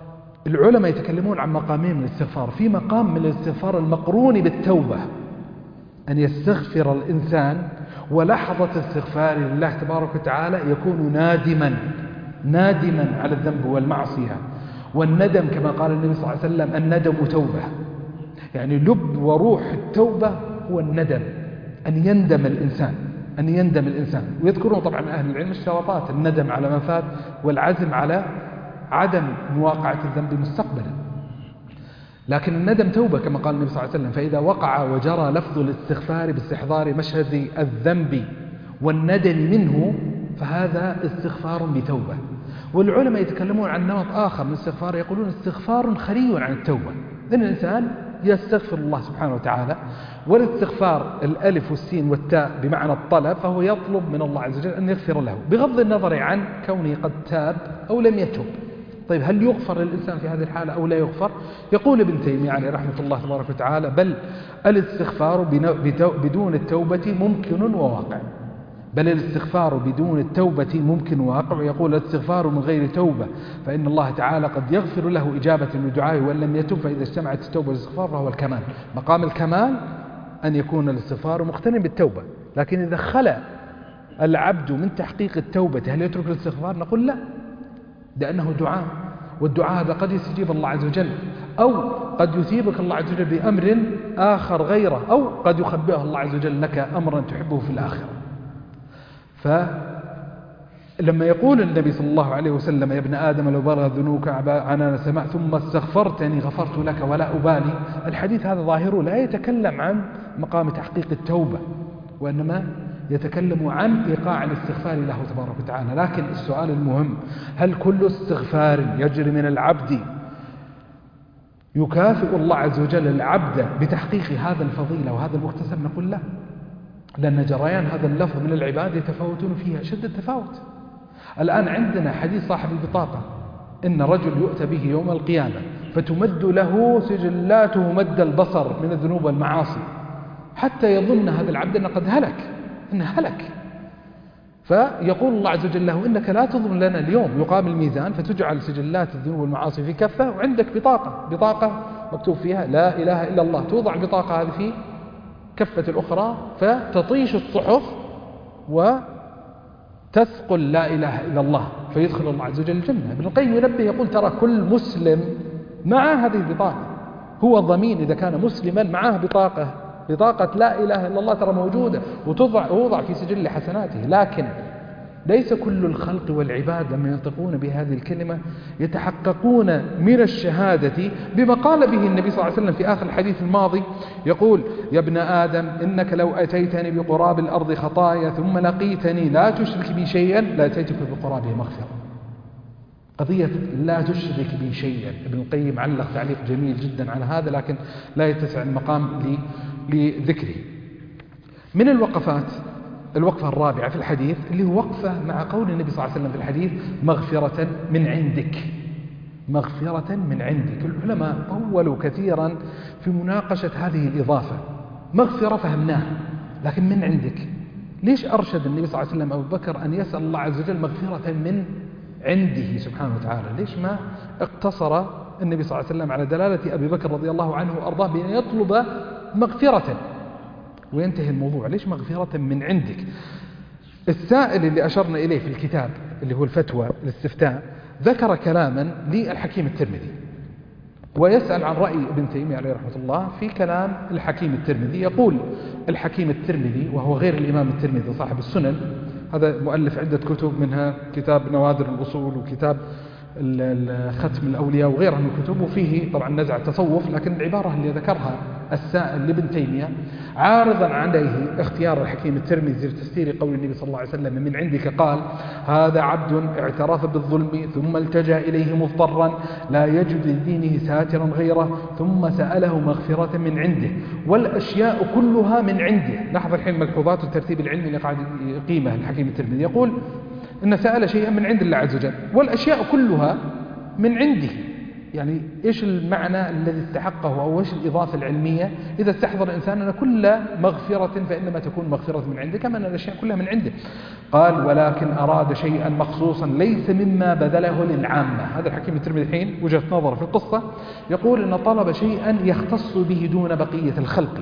العلماء يتكلمون عن مقامين من الاستغفار. في مقام من الاستغفار المقرون بالتوبة، أن يستغفر الإنسان ولحظة استغفار لله تبارك وتعالى يكون نادما نادما على الذنب والمعصية. والندم كما قال النبي صلى الله عليه وسلم الندم توبة، يعني لب وروح التوبة هو الندم، أن يندم الإنسان أن يندم الإنسان. ويذكرون طبعا أهل العلم اشتراطات الندم على ما فات والعزم على عدم مواقعة الذنب مستقبلا. لكن الندم توبة كما قال النبي صلى الله عليه وسلم، فإذا وقع وجرى لفظ الاستغفار باستحضار مشهد الذنب والندم منه فهذا استغفار بتوبة. والعلماء يتكلمون عن نمط آخر من الاستغفار، يقولون استغفار خلي عن التوبة، إن الإنسان يستغفر الله سبحانه وتعالى. والاستغفار الألف والسين والتاء بمعنى الطلب، فهو يطلب من الله عز وجل أن يغفر له بغض النظر عن كونه قد تاب أو لم يتوب. طيب هل يغفر للإنسان في هذه الحالة أو لا يغفر؟ يقول ابن تيمية عليه رحمة الله تبارك وتعالى بل الاستغفار بدون التوبة ممكن وواقع، بل الاستغفار بدون التوبة ممكن وواقع. ويقول الاستغفار من غير توبة فإن الله تعالى قد يغفر له إجابة لدعائه وإن لم يتوب، فإذا اجتمعت التوبة والاستغفار فهو الكمال. مقام الكمال أن يكون الاستغفار مقترن بالتوبة، لكن إذا خلى العبد من تحقيق التوبة هل يترك الاستغفار؟ نقول لا، لأنه دعاء، والدعاء هذا قد يستجيب الله عز وجل، أو قد يثيبك الله عز وجل بأمر آخر غيره، أو قد يخبئه الله عز وجل لك أمرا تحبه في الآخرة. فلما يقول النبي صلى الله عليه وسلم يا ابن آدم لو بلغ ذنوبك عنان السماء ثم استغفرتني غفرت لك ولا أبالي، الحديث هذا ظاهره لا يتكلم عن مقام تحقيق التوبة، وإنما يتكلم عن إيقاع الاستغفار له تبارك وتعالى. لكن السؤال المهم، هل كل استغفار يجري من العبد يكافئ الله عز وجل العبد بتحقيق هذا الفضيلة وهذا المكتسب؟ نقول لا، لأن جريان هذا اللفظ من العباد يتفاوتون فيها أشد التفاوت. الآن عندنا حديث صاحب البطاقة، إن رجل يؤتى به يوم القيامة فتمد له سجلاته مد البصر من الذنوب والمعاصي حتى يظن هذا العبد أنه قد هلك إنه هلك، فيقول الله عز وجل له إنك لا تظلم لنا اليوم، يقام الميزان فتجعل سجلات الذنوب والمعاصي في كفة وعندك بطاقة بطاقة مكتوب فيها لا إله إلا الله، توضع البطاقة هذه في كفة الأخرى فتطيش الصحف وتثقل لا إله إلا الله فيدخل الله عز وجل الجنة. ابن القيم ينبه يقول ترى كل مسلم مع هذه البطاقة هو ضمين إذا كان مسلما معه بطاقة بطاقة لا إله إلا الله ترى موجودة وتوضع ووضع في سجل حسناته. لكن ليس كل الخلق والعباد لما ينطقون بهذه الكلمة يتحققون من الشهادة بما قال به النبي صلى الله عليه وسلم في آخر الحديث الماضي، يقول يا ابن آدم إنك لو أتيتني بقراب الأرض خطايا ثم لقيتني لا تشرك بي شيئا لأتيتك بقرابه مغفرة. قضية لا تشرك بي شيئا، ابن القيم علق تعليق جميل جدا على هذا، لكن لا يتسع المقام لذكره. من الوقفات الوقفة الرابعة في الحديث اللي هو وقفة مع قول النبي صلى الله عليه وسلم في الحديث مغفرة من عندك، مغفرة من عندك. العلماء طولوا كثيرا في مناقشة هذه الإضافة. مغفرة فهمناها، لكن من عندك، ليش أرشد النبي صلى الله عليه وسلم أبو بكر أن يسأل الله عز وجل مغفرة من عنده سبحانه وتعالى؟ ليش ما اقتصر النبي صلى الله عليه وسلم على دلالة أبي بكر رضي الله عنه وأرضاه بأن يطلب مغفرة وينتهي الموضوع؟ ليش مغفرة من عندك؟ السائل اللي أشرنا إليه في الكتاب اللي هو الفتوى الاستفتاء ذكر كلاما للحكيم الترمذي، ويسأل عن رأي ابن تيمية عليه رحمة الله في كلام الحكيم الترمذي. يقول الحكيم الترمذي وهو غير الإمام الترمذي صاحب السنن، هذا مؤلف عدة كتب منها كتاب نوادر الأصول وكتاب ختم الأولياء وغيرها من الكتب، وفيه طبعا نزع التصوف. لكن العبارة اللي ذكرها السائل لابن تيمية عارضا عليه اختيار الحكيم الترمذي في تفسير قول النبي صلى الله عليه وسلم من عندك، قال هذا عبد اعترف بالظلم ثم التجأ إليه مضطرا لا يجد لدينه ساترا غيره ثم سأله مغفرة من عنده والأشياء كلها من عنده. لاحظ الحين ملحوظات الترتيب العلمي اللي قاعد يقيمه الحكيم الترمذي، يقول إن سأل شيئا من عند الله عز وجل والأشياء كلها من عنده. يعني إيش المعنى الذي استحقه أو إيش الإضافة العلمية إذا استحضر الإنسان أن كل مغفرة فإنما تكون مغفرة من عنده كما أن الأشياء كلها من عنده. قال ولكن أراد شيئا مخصوصا ليس مما بذله للعامة. هذا الحكيم الترمذي الحين وجهة نظر في القصة، يقول أن طلب شيئا يختص به دون بقية الخلق.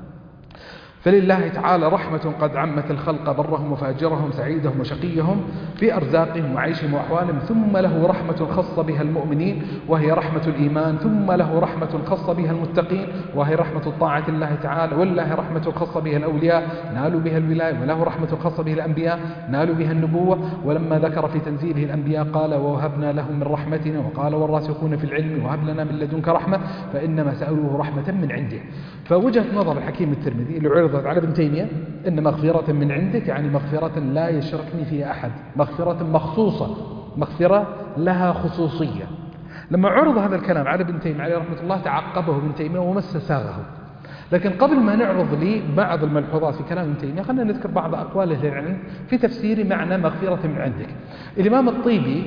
فلله تعالى رحمة قد عمت الخلق برهم وفاجرهم سعيدهم وشقيهم بأرزاقهم وعيشهم وأحوالهم، ثم له رحمة خاصة بها المؤمنين وهي رحمة الإيمان، ثم له رحمة خاصة بها المتقين وهي رحمة الطاعة الله تعالى، والله رحمة خاصة بها الأولياء نالوا بها الولاية، وله رحمة خاصة بها الأنبياء نالوا بها النبوة. ولما ذكر في تنزيله الأنبياء قال ووهبنا لهم من رحمتنا، وقال والراسخون في العلم وهب لنا من لدنك رحمة، فإنما سألوه رحمة من عنده. فوجهة نظر الحكيم الترمذي اللي عرضت على ابن تيمية أن مغفرة من عندك يعني مغفرة لا يشركني فيها أحد، مغفرة مخصوصة، مغفرة لها خصوصية. لما عرض هذا الكلام على ابن تيمية عليه رحمة الله تعقبه ابن تيمية ومس ساغه. لكن قبل ما نعرض لي بعض الملحوظات في كلام ابن تيمية خلينا نذكر بعض أقوال أهل العلم في تفسير معنى مغفرة من عندك. الإمام الطيبي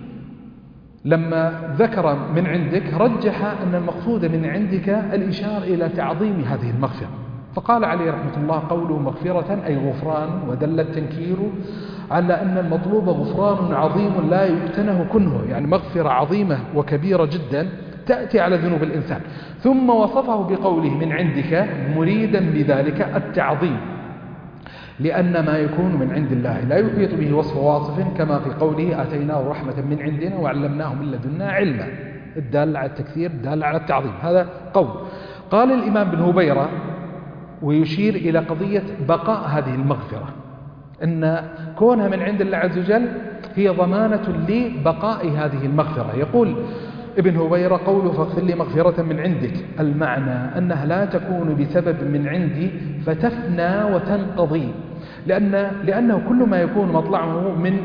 لما ذكر من عندك رجح أن المقصود من عندك الإشارة إلى تعظيم هذه المغفرة، فقال عليه رحمة الله قوله مغفرة أي غفران، ودل التنكير على أن المطلوب غفران عظيم لا يكتنه كنه، يعني مغفرة عظيمة وكبيرة جدا تأتي على ذنوب الإنسان. ثم وصفه بقوله من عندك مريدا بذلك التعظيم، لأن ما يكون من عند الله لا يحيط به وصف واصف، كما في قوله آتيناه رحمة من عندنا وعلمناه من لدنا علما، الدال على التكثير الدال على التعظيم. هذا قول. قال الإمام بن هبيرة ويشير إلى قضية بقاء هذه المغفرة، أن كونها من عند الله عز وجل هي ضمانة لبقاء هذه المغفرة. يقول ابن هبيرة قوله فاغفر لي مغفرة من عندك، المعنى أنها لا تكون بسبب من عندي فتفنى وتنقضي، لأن لأنه كل ما يكون مطلعه من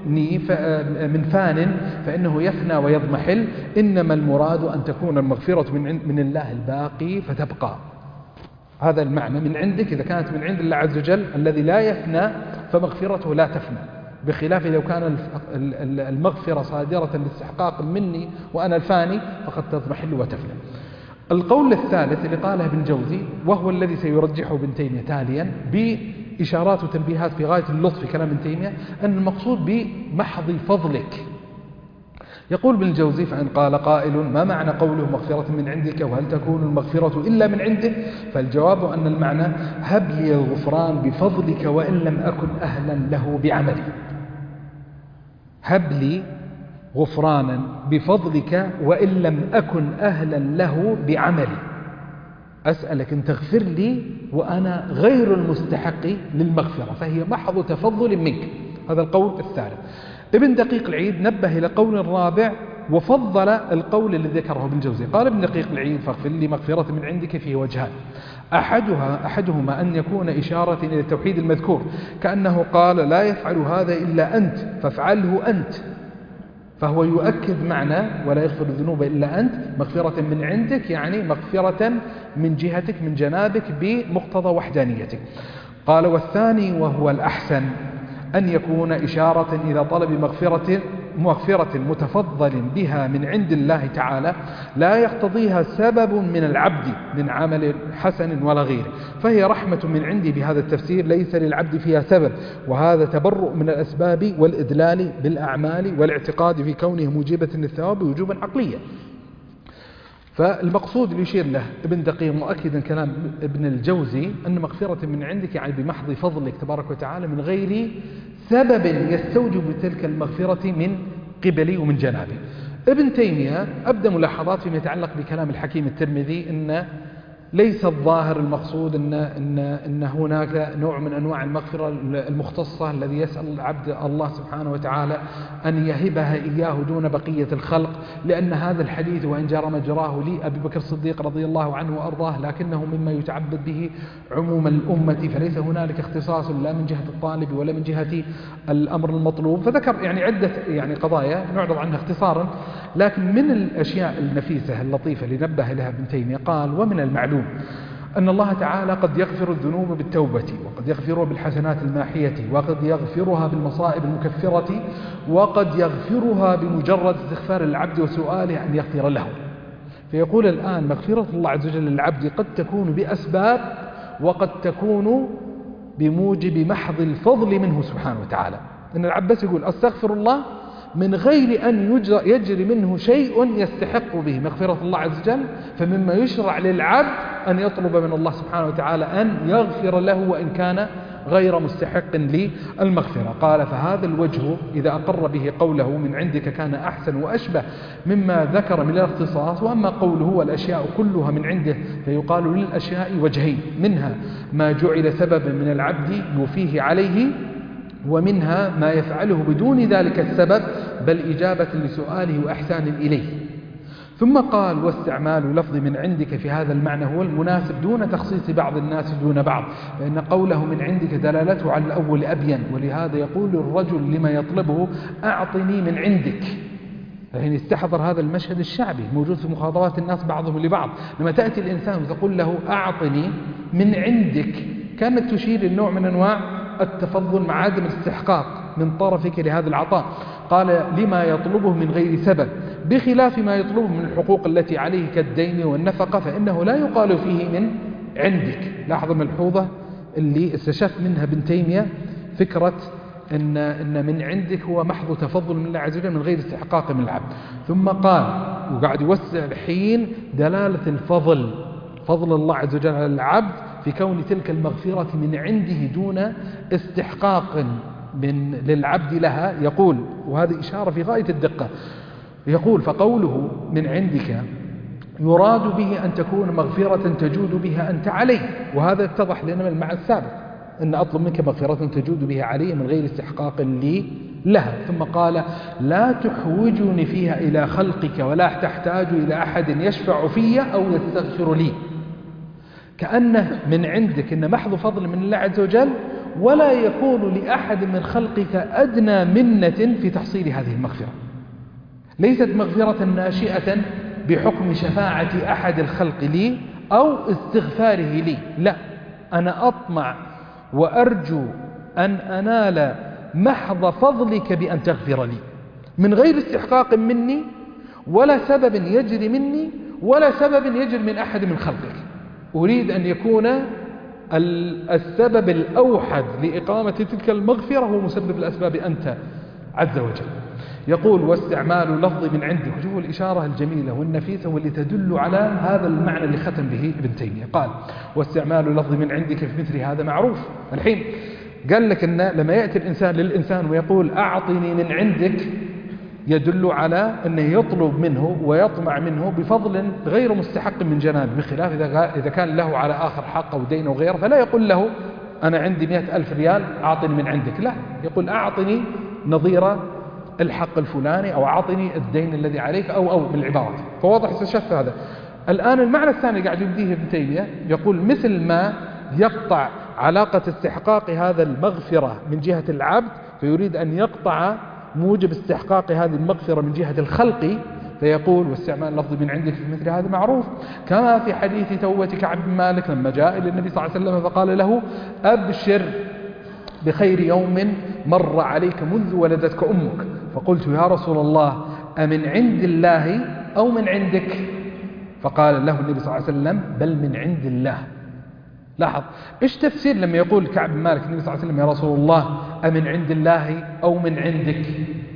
من فان فإنه يفنى ويضمحل، إنما المراد أن تكون المغفرة من من الله الباقي فتبقى. هذا المعنى من عندك إذا كانت من عند الله عز وجل الذي لا يفنى فمغفرته لا تفنى، بخلاف لو كان المغفرة صادرة لاستحقاق مني وأنا الفاني فقد تضمحل وتفنى. القول الثالث اللي قاله ابن جوزي وهو الذي سيرجحه ابن تيمية تاليا بإشارات وتنبيهات في غاية اللطف في كلام ابن تيمية، أن المقصود بمحض فضلك. يقول ابن الجوزي فإن قال قائل ما معنى قوله مغفرة من عندك وهل تكون المغفرة إلا من عنده، فالجواب أن المعنى هب لي الغفران بفضلك وإن لم أكن أهلا له بعملي. هب لي غفرانا بفضلك وإن لم أكن أهلا له بعملي، أسألك أن تغفر لي وأنا غير المستحق للمغفرة، فهي محض تفضل منك. هذا القول الثالث. ابن دقيق العيد نبه إلى قول رابع وفضل القول الذي ذكره ابن جوزي. قال ابن دقيق العيد فاغفر لي مغفرة من عندك فيه وجهان، أحدها أحدهما أن يكون إشارة إلى التوحيد المذكور، كأنه قال لا يفعل هذا إلا أنت فافعله أنت، فهو يؤكد معنى ولا يغفر الذنوب إلا أنت، مغفرة من عندك يعني مغفرة من جهتك من جنابك بمقتضى وحدانيتك. قال والثاني وهو الأحسن أن يكون إشارة إلى طلب مغفرة مغفرة متفضل بها من عند الله تعالى لا يقتضيها سبب من العبد من عمل حسن ولا غيره، فهي رحمة من عندي بهذا التفسير ليس للعبد فيها سبب، وهذا تبرؤ من الأسباب والإدلال بالأعمال والاعتقاد في كونه موجبة للثواب وجوبا عقليا. فالمقصود اللي يشير له ابن دقيق مؤكدا كلام ابن الجوزي أن مغفرة من عندك يعني بمحض فضلك تبارك وتعالى من غير سبب يستوجب تلك المغفرة من قبلي ومن جنابي. ابن تيمية أبدأ ملاحظات فيما يتعلق بكلام الحكيم الترمذي أن ليس الظاهر المقصود أن, إن, إن هناك نوع من أنواع المغفرة المختصة الذي يسأل العبد الله سبحانه وتعالى أن يهبها إياه دون بقية الخلق، لأن هذا الحديث وإن جرى مجراه لأبي بكر الصديق رضي الله عنه وأرضاه لكنه مما يتعبد به عموم الأمة، فليس هنالك اختصاص لا من جهة الطالب ولا من جهة الأمر المطلوب. فذكر يعني عدة يعني قضايا نعرض عنها اختصارا، لكن من الأشياء النفيسة اللطيفة اللي نبه لها ابن تيمية قال ومن المعلوم أن الله تعالى قد يغفر الذنوب بالتوبة، وقد يغفرها بالحسنات الماحية، وقد يغفرها بالمصائب المكفرة، وقد يغفرها بمجرد استغفار العبد وسؤاله أن يغفر له. فيقول الآن مغفرة الله عز وجل للعبد قد تكون بأسباب، وقد تكون بموجب محض الفضل منه سبحانه وتعالى. إن العبد بس يقول أستغفر الله من غير أن يجري منه شيء يستحق به مغفرة الله عز وجل، فمما يشرع للعبد أن يطلب من الله سبحانه وتعالى أن يغفر له وإن كان غير مستحق للمغفرة. قال فهذا الوجه إذا أقر به قوله من عندك كان أحسن وأشبه مما ذكر من الاختصاص. وأما قوله والأشياء كلها من عنده فيقال للأشياء وجهين، منها ما جعل سببا من العبد يوفيه عليه، ومنها ما يفعله بدون ذلك السبب بل إجابة لسؤاله وإحسان إليه. ثم قال واستعمال لفظ من عندك في هذا المعنى هو المناسب دون تخصيص بعض الناس دون بعض، لأن قوله من عندك دلالته على الأول أبين، ولهذا يقول الرجل لما يطلبه أعطني من عندك. فهنا يستحضر هذا المشهد الشعبي موجود في مخاطبات الناس بعضهم لبعض. لما تأتي الإنسان وتقول له أعطني من عندك كانت تشير للنوع من أنواع التفضل مع عدم الاستحقاق من طرفك لهذا العطاء. قال لما يطلبه من غير سبب، بخلاف ما يطلبه من الحقوق التي عليه كالدين والنفقة فإنه لا يقال فيه من عندك. لاحظ الملحوظة اللي استشف منها ابن تيمية، فكرة إن, إن من عندك هو محض تفضل من الله عز وجل من غير استحقاق من العبد. ثم قال وقاعد يوسع الحين دلالة الفضل، فضل الله عز وجل على العبد في كون تلك المغفرة من عنده دون استحقاق من للعبد لها. يقول وهذه إشارة في غاية الدقة، يقول فقوله من عندك يراد به أن تكون مغفرة تجود بها أنت عليه، وهذا اتضح لنا من المعنى السابق أن أطلب منك مغفرة تجود بها عليه من غير استحقاق لي لها. ثم قال لا تحوجني فيها إلى خلقك ولا تحتاج إلى أحد يشفع في أو يستغفر لي، كأنه من عندك إن محض فضل من الله عز وجل، ولا يكون لأحد من خلقك أدنى منة في تحصيل هذه المغفرة. ليست مغفرة ناشئة بحكم شفاعة أحد الخلق لي أو استغفاره لي، لا، أنا أطمع وأرجو أن أنال محض فضلك بأن تغفر لي من غير استحقاق مني ولا سبب يجري مني ولا سبب يجري من أحد من خلقك. أريد أن يكون السبب الأوحد لإقامة تلك المغفرة هو مسبب الأسباب أنت عز وجل. يقول واستعمال لفظ من عندك، وشوفوا الإشارة الجميلة والنفيسة واللي تدل على هذا المعنى اللي ختم به ابن تيمية. قال واستعمال لفظ من عندك في مثل هذا معروف. الحين قال لك أن لما يأتي الإنسان للإنسان ويقول أعطني من عندك يدل على أنه يطلب منه ويطمع منه بفضل غير مستحق من جنابه، بخلاف إذا كان له على آخر حق أو دين أو غيره فلا يقول له أنا عندي مئة ألف ريال أعطني من عندك، لا، يقول أعطني نظير الحق الفلاني أو أعطني الدين الذي عليك أو أو من العبارات. فواضح استشف هذا. الآن المعنى الثاني قاعد يبديه ابن تيمية، يقول مثل ما يقطع علاقة استحقاق هذا المغفرة من جهة العبد فيريد أن يقطع موجب استحقاق هذه المغفرة من جهة الخلق، فيقول واستعمال لفظ من عندك في مثل هذا معروف، كما في حديث توبة كعب بن مالك لما جاء إلى النبي صلى الله عليه وسلم فقال له أبشر بخير يوم مر عليك منذ ولدتك أمك، فقلت يا رسول الله أمن عند الله أو من عندك؟ فقال له النبي صلى الله عليه وسلم بل من عند الله. لاحظ إيش تفسير لما يقول كعب بن مالك النبي صلى الله عليه وسلم يا رسول الله أمن عند الله أو من عندك؟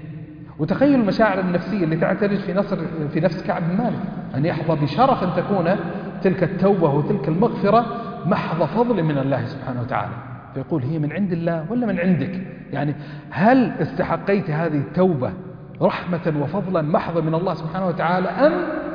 وتخيل المشاعر النفسية اللي تعترج في نصر في نفس كعب بن مالك، أن يحظى بشرف أن تكون تلك التوبة وتلك المغفرة محض فضل من الله سبحانه وتعالى، فيقول هي من عند الله ولا من عندك؟ يعني هل استحقيت هذه التوبة رحمة وفضلا محض من الله سبحانه وتعالى أم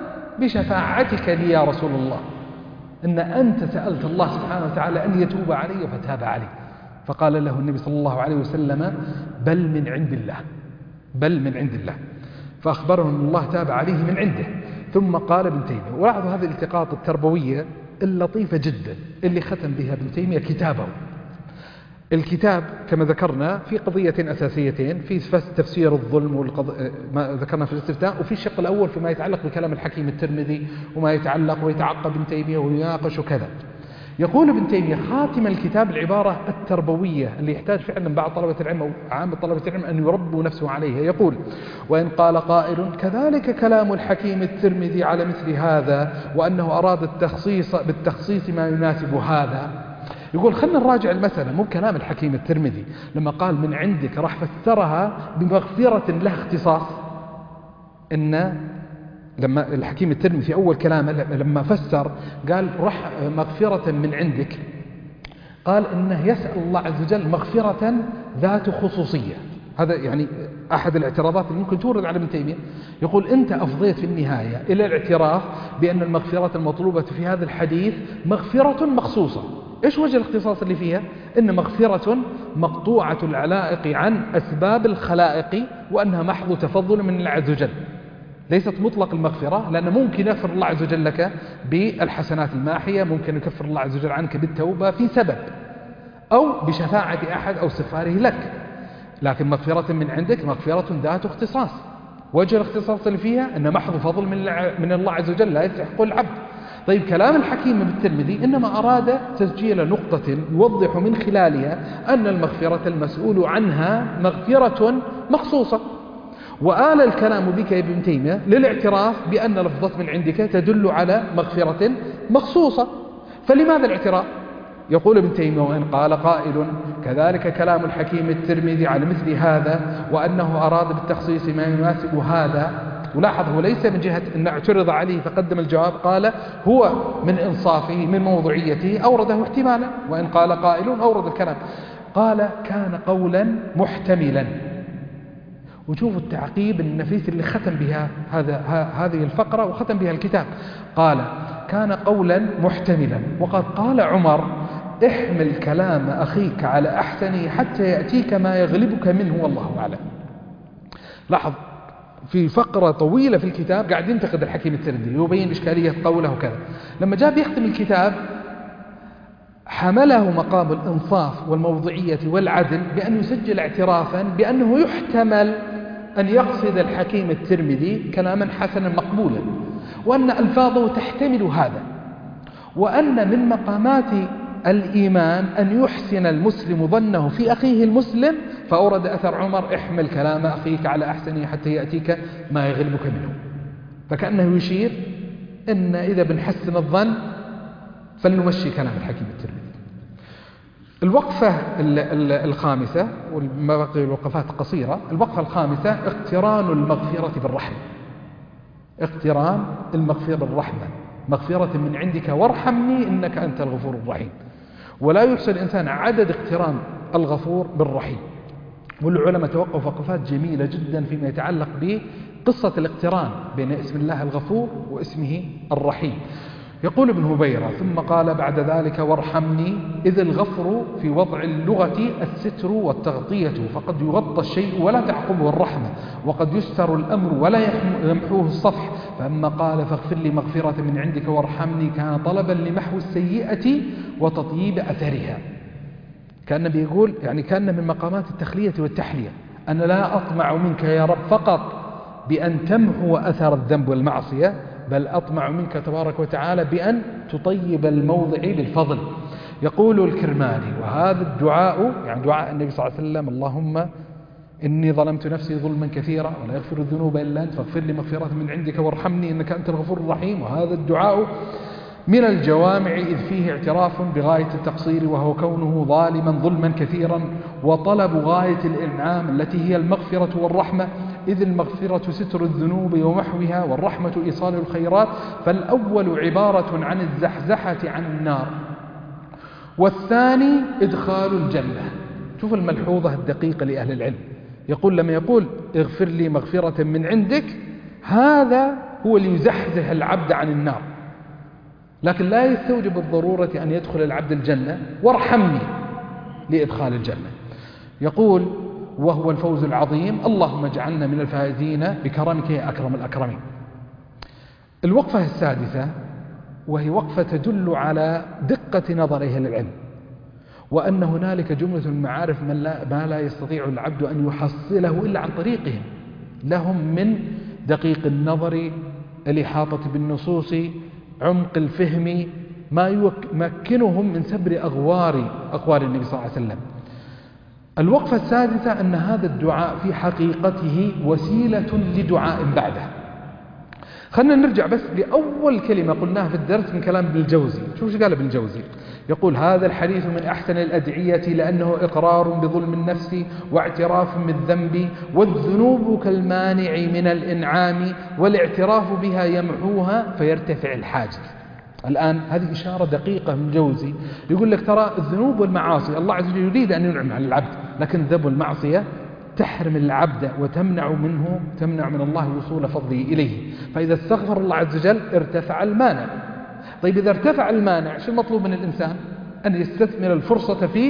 بشفاعتك لي يا رسول الله؟ إن أنت سألت الله سبحانه وتعالى أن يتوب علي فتاب علي. فقال له النبي صلى الله عليه وسلم بل من عند الله، بل من عند الله، فأخبره أن الله تاب عليه من عنده. ثم قال ابن تيمية، ولاحظوا هذه الالتقاط التربوية اللطيفة جدا اللي ختم بها ابن تيمية كتابه. الكتاب كما ذكرنا في قضيتين أساسيتين، في تفسير الظلم والقض... ما ذكرنا في الاستفتاء، وفي الشق الأول فيما يتعلق بكلام الحكيم الترمذي وما يتعلق ويتعقب ابن تيمية ويناقش وكذا. يقول ابن تيمية خاتم الكتاب العبارة التربوية اللي يحتاج فعلا بعض طلبة العلم أو عامة طلبة العلم أن يربوا نفسه عليها. يقول: وإن قال قائل كذلك كلام الحكيم الترمذي على مثل هذا، وأنه أراد التخصيص بالتخصيص ما يناسب هذا. يقول خلنا نراجع المسألة، مو كلام الحكيم الترمذي لما قال من عندك راح فسرها بمغفرة له اختصاص. إن لما الحكيم الترمذي في أول كلامه لما فسر قال رح مغفرة من عندك، قال إنه يسأل الله عز وجل مغفرة ذات خصوصية. هذا يعني أحد الاعتراضات اللي ممكن تورد على ابن تيمية. يقول أنت أفضيت في النهاية إلى الاعتراف بأن المغفرة المطلوبة في هذا الحديث مغفرة مخصوصة. إيش وجه الاختصاص اللي فيها؟ إن مغفرة مقطوعة العلائق عن أسباب الخلائق، وأنها محض تفضل من الله عز وجل، ليست مطلق المغفرة، لأنه ممكن يغفر الله عز وجل لك بالحسنات الماحية، ممكن يكفر الله عز وجل عنك بالتوبة في سبب أو بشفاعة أحد أو استغفاره لك. لكن مغفرة من عندك مغفرة ذات اختصاص. وجه الاختصاص اللي فيها أن محض فضل من الله عز وجل لا يستحق العبد. طيب كلام الحكيم بالترمذي إنما أراد تسجيل نقطة يوضح من خلالها أن المغفرة المسؤول عنها مغفرة مخصوصة، وآل الكلام بك يا ابن تيمية للاعتراف بأن لفظة من عندك تدل على مغفرة مخصوصة. فلماذا الاعتراف؟ يقول ابن تيمية: وإن قال قائل كذلك كلام الحكيم الترمذي على مثل هذا، وأنه أراد بالتخصيص ما يناسب هذا. ولاحظ هو ليس من جهة أن اعترض عليه فقدم الجواب، قال هو من إنصافه من موضوعيته أورده احتمالا. وإن قال قائل أورد الكلام، قال كان قولا محتملا. وشوفوا التعقيب النفيس اللي ختم بها هذا هذه الفقرة وختم بها الكتاب. قال كان قولا محتملا، وقد قال عمر: احمل كلام أخيك على أحسنه حتى يأتيك ما يغلبك منه والله أعلم. لاحظ في فقرة طويلة في الكتاب قاعد ينتقد الحكيم الترمذي ويبين إشكالية قوله وكذا. لما جاء بيختم الكتاب حمله مقام الإنصاف والموضوعية والعدل بأن يسجل اعترافا بأنه يحتمل أن يقصد الحكيم الترمذي كلاما حسنا مقبولا، وأن ألفاظه تحتمل هذا، وأن من مقامات الإيمان أن يحسن المسلم ظنه في أخيه المسلم. فأورد أثر عمر: احمل كلام أخيك على أحسنه حتى يأتيك ما يغلبك منه. فكأنه يشير أن إذا بنحسن الظن فلنمشي كلام الحكيم الترمذي. الوقفة الخامسة، والباقي الوقفات قصيرة، الوقفة الخامسة اقتران المغفرة بالرحمة. اقتران المغفرة بالرحمة، مغفرة من عندك وارحمني إنك أنت الغفور الرحيم. ولا يحصل الإنسان عدد اقتران الغفور بالرحيم. والعلماء توقفوا وقفات جميلة جدا فيما يتعلق بقصة الاقتران بين اسم الله الغفور واسمه الرحيم. يقول ابن هبيرة: ثم قال بعد ذلك وارحمني، إذ الغفر في وضع اللغة الستر والتغطية، فقد يغطى الشيء ولا تعقبه الرحمة، وقد يستر الأمر ولا يمحوه الصفح. فأما قال فاغفر لي مغفرة من عندك وارحمني كان طلبا لمحو السيئة وتطييب أثرها. كان بيقول يعني كان من مقامات التخلية والتحلية: أنا لا أطمع منك يا رب فقط بأن تمحو أثر الذنب والمعصية، بل أطمع منك تبارك وتعالى بأن تطيب الموضع بالفضل. يقول الكرماني: وهذا الدعاء يعني دعاء النبي صلى الله عليه وسلم: اللهم إني ظلمت نفسي ظلما كثيرا ولا يغفر الذنوب إلا أنت فاغفر لي مغفرة من عندك وارحمني إنك أنت الغفور الرحيم. وهذا الدعاء من الجوامع إذ فيه اعتراف بغاية التقصير، وهو كونه ظالما ظلما كثيرا، وطلب غاية الإنعام التي هي المغفرة والرحمة، إذ المغفرة ستر الذنوب ومحوها، والرحمة إيصال الخيرات. فالأول عبارة عن الزحزحة عن النار، والثاني إدخال الجنة. شوف الملحوظة الدقيقة لأهل العلم. يقول لما يقول اغفر لي مغفرة من عندك، هذا هو اللي يزحزح العبد عن النار، لكن لا يستوجب الضرورة أن يدخل العبد الجنة. وارحمني لإدخال الجنة. يقول وهو الفوز العظيم، اللهم اجعلنا من الفائزين بكرمك يا أكرم الأكرمين. الوقفة السادسة، وهي وقفة تدل على دقة نظر أهل العلم، وأن هنالك جملة المعارف من لا ما لا يستطيع العبد أن يحصله إلا عن طريقهم. لهم من دقيق النظر، الإحاطة بالنصوص، عمق الفهم، ما يمكنهم من سبر أغوار أقوال النبي صلى الله عليه وسلم. الوقفة السادسة أن هذا الدعاء في حقيقته وسيلة لدعاء بعده. خلنا نرجع بس لأول كلمة قلناها في الدرس من كلام ابن الجوزي. شوف شو قال ابن الجوزي؟ يقول: هذا الحديث من أحسن الأدعية لأنه إقرار بظلم النفس واعتراف بالذنب، والذنوب كالمانع من الإنعام، والاعتراف بها يمحوها فيرتفع الحاجز. الآن هذه إشارة دقيقة من الجوزي، يقول لك ترى الذنوب والمعاصي الله عز وجل يريد أن ينعم على العبد، لكن الذنب والمعصية تحرم العبد وتمنع منه تمنع من الله وصول فضله إليه. فإذا استغفر الله عز وجل ارتفع المانع. طيب إذا ارتفع المانع شو المطلوب من الإنسان؟ أن يستثمر الفرصة في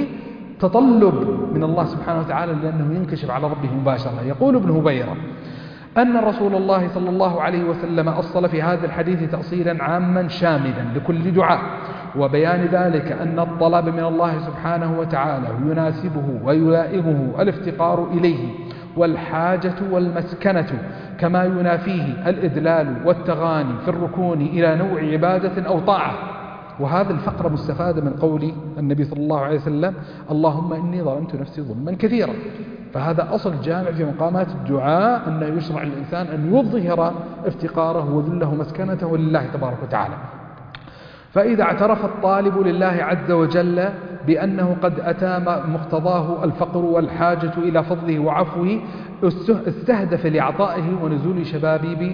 تطلب من الله سبحانه وتعالى، لأنه ينكشف على ربه مباشرة. يقول ابن هبيرة أن رسول الله صلى الله عليه وسلم أصل في هذا الحديث تأصيلا عاما شاملا لكل دعاء، وبيان ذلك أن الطلب من الله سبحانه وتعالى يناسبه ويلائمه الافتقار إليه، والحاجة والمسكنة كما ينافيه الإدلال والتغاني في الركون إلى نوع عبادة أو طاعة. وهذا الفقرة مستفادة من قول النبي صلى الله عليه وسلم: اللهم إني ظلمت نفسي ظلما كثيرا. فهذا أصل جامع في مقامات الدعاء، أنه يشرع الإنسان أن يظهر افتقاره وذله مسكنته لله تبارك وتعالى. فإذا اعترف الطالب لله عز وجل بأنه قد أتى مقتضاه الفقر والحاجة إلى فضله وعفوه، استهدف لعطائه ونزول شبابيب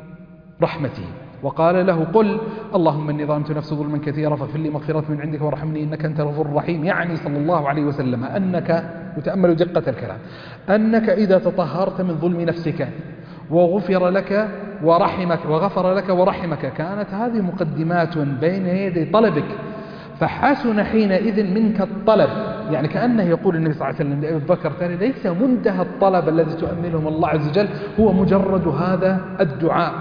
رحمته، وقال له: قل اللهم إني ظلمت نفسي ظلما كثيرا فاغفر لي مغفرة من عندك وارحمني إنك أنت الغفور الرحيم. يعني صلى الله عليه وسلم أنك، وتأملوا دقة الكلام، أنك إذا تطهرت من ظلم نفسك وغفر لك ورحمك وغفر لك ورحمك، كانت هذه مقدمات بين يدي طلبك، فحسن حينئذ منك الطلب. يعني كأنه يقول النبي صلى الله عليه وسلم لأبي بكر: ترى ليس منتهى الطلب الذي تؤمله الله عز وجل هو مجرد هذا الدعاء،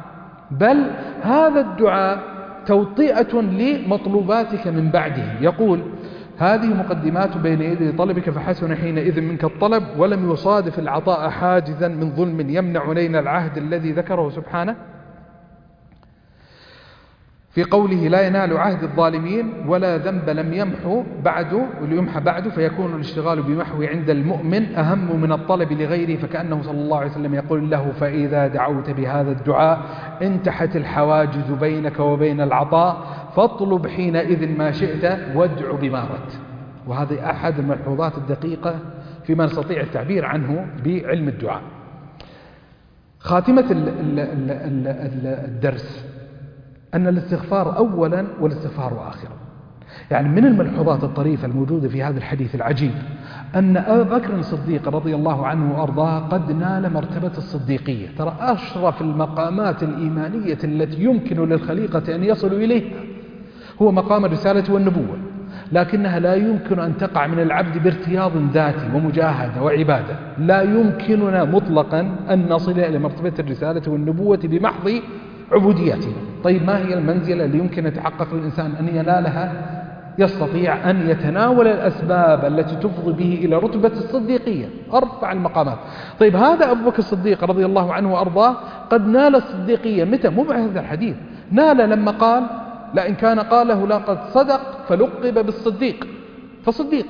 بل هذا الدعاء توطئة لمطلوباتك من بعده. يقول: هذه مقدمات بين يدي طلبك فحسن حينئذ منك الطلب، ولم يصادف العطاء حاجزا من ظلم يمنع علينا العهد الذي ذكره سبحانه في قوله: لا ينال عهد الظالمين، ولا ذنب لم يمحو بعد وليمحى بعد، فيكون الاشتغال بمحو عند المؤمن أهم من الطلب لغيره. فكأنه صلى الله عليه وسلم يقول له: فإذا دعوت بهذا الدعاء انتحت الحواجز بينك وبين العطاء، فاطلب حينئذ ما شئت وادع بما أردت. وهذه أحد الملحوظات الدقيقة فيما نستطيع التعبير عنه بعلم الدعاء. خاتمة الدرس أن الاستغفار أولا والاستغفار آخرا. يعني من الملحوظات الطريفة الموجودة في هذا الحديث العجيب أن أبا بكر الصديق رضي الله عنه وأرضاه قد نال مرتبة الصديقية. ترى أشرف المقامات الإيمانية التي يمكن للخليقة أن يصلوا إليها هو مقام الرسالة والنبوة، لكنها لا يمكن أن تقع من العبد بارتياض ذاتي ومجاهدة وعبادة. لا يمكننا مطلقا أن نصل إلى مرتبة الرسالة والنبوة بمحض عبوديتنا. طيب ما هي المنزلة اللي يمكن يتحقق الإنسان أن ينالها؟ يستطيع أن يتناول الأسباب التي تفضي به إلى رتبة الصديقية، أرفع المقامات. طيب هذا أبو بكر الصديق رضي الله عنه وأرضاه قد نال الصديقية متى؟ مو بهذا الحديث، نال لما قال: لئن كان قاله لقد صدق فلقب بالصديق، فصديق.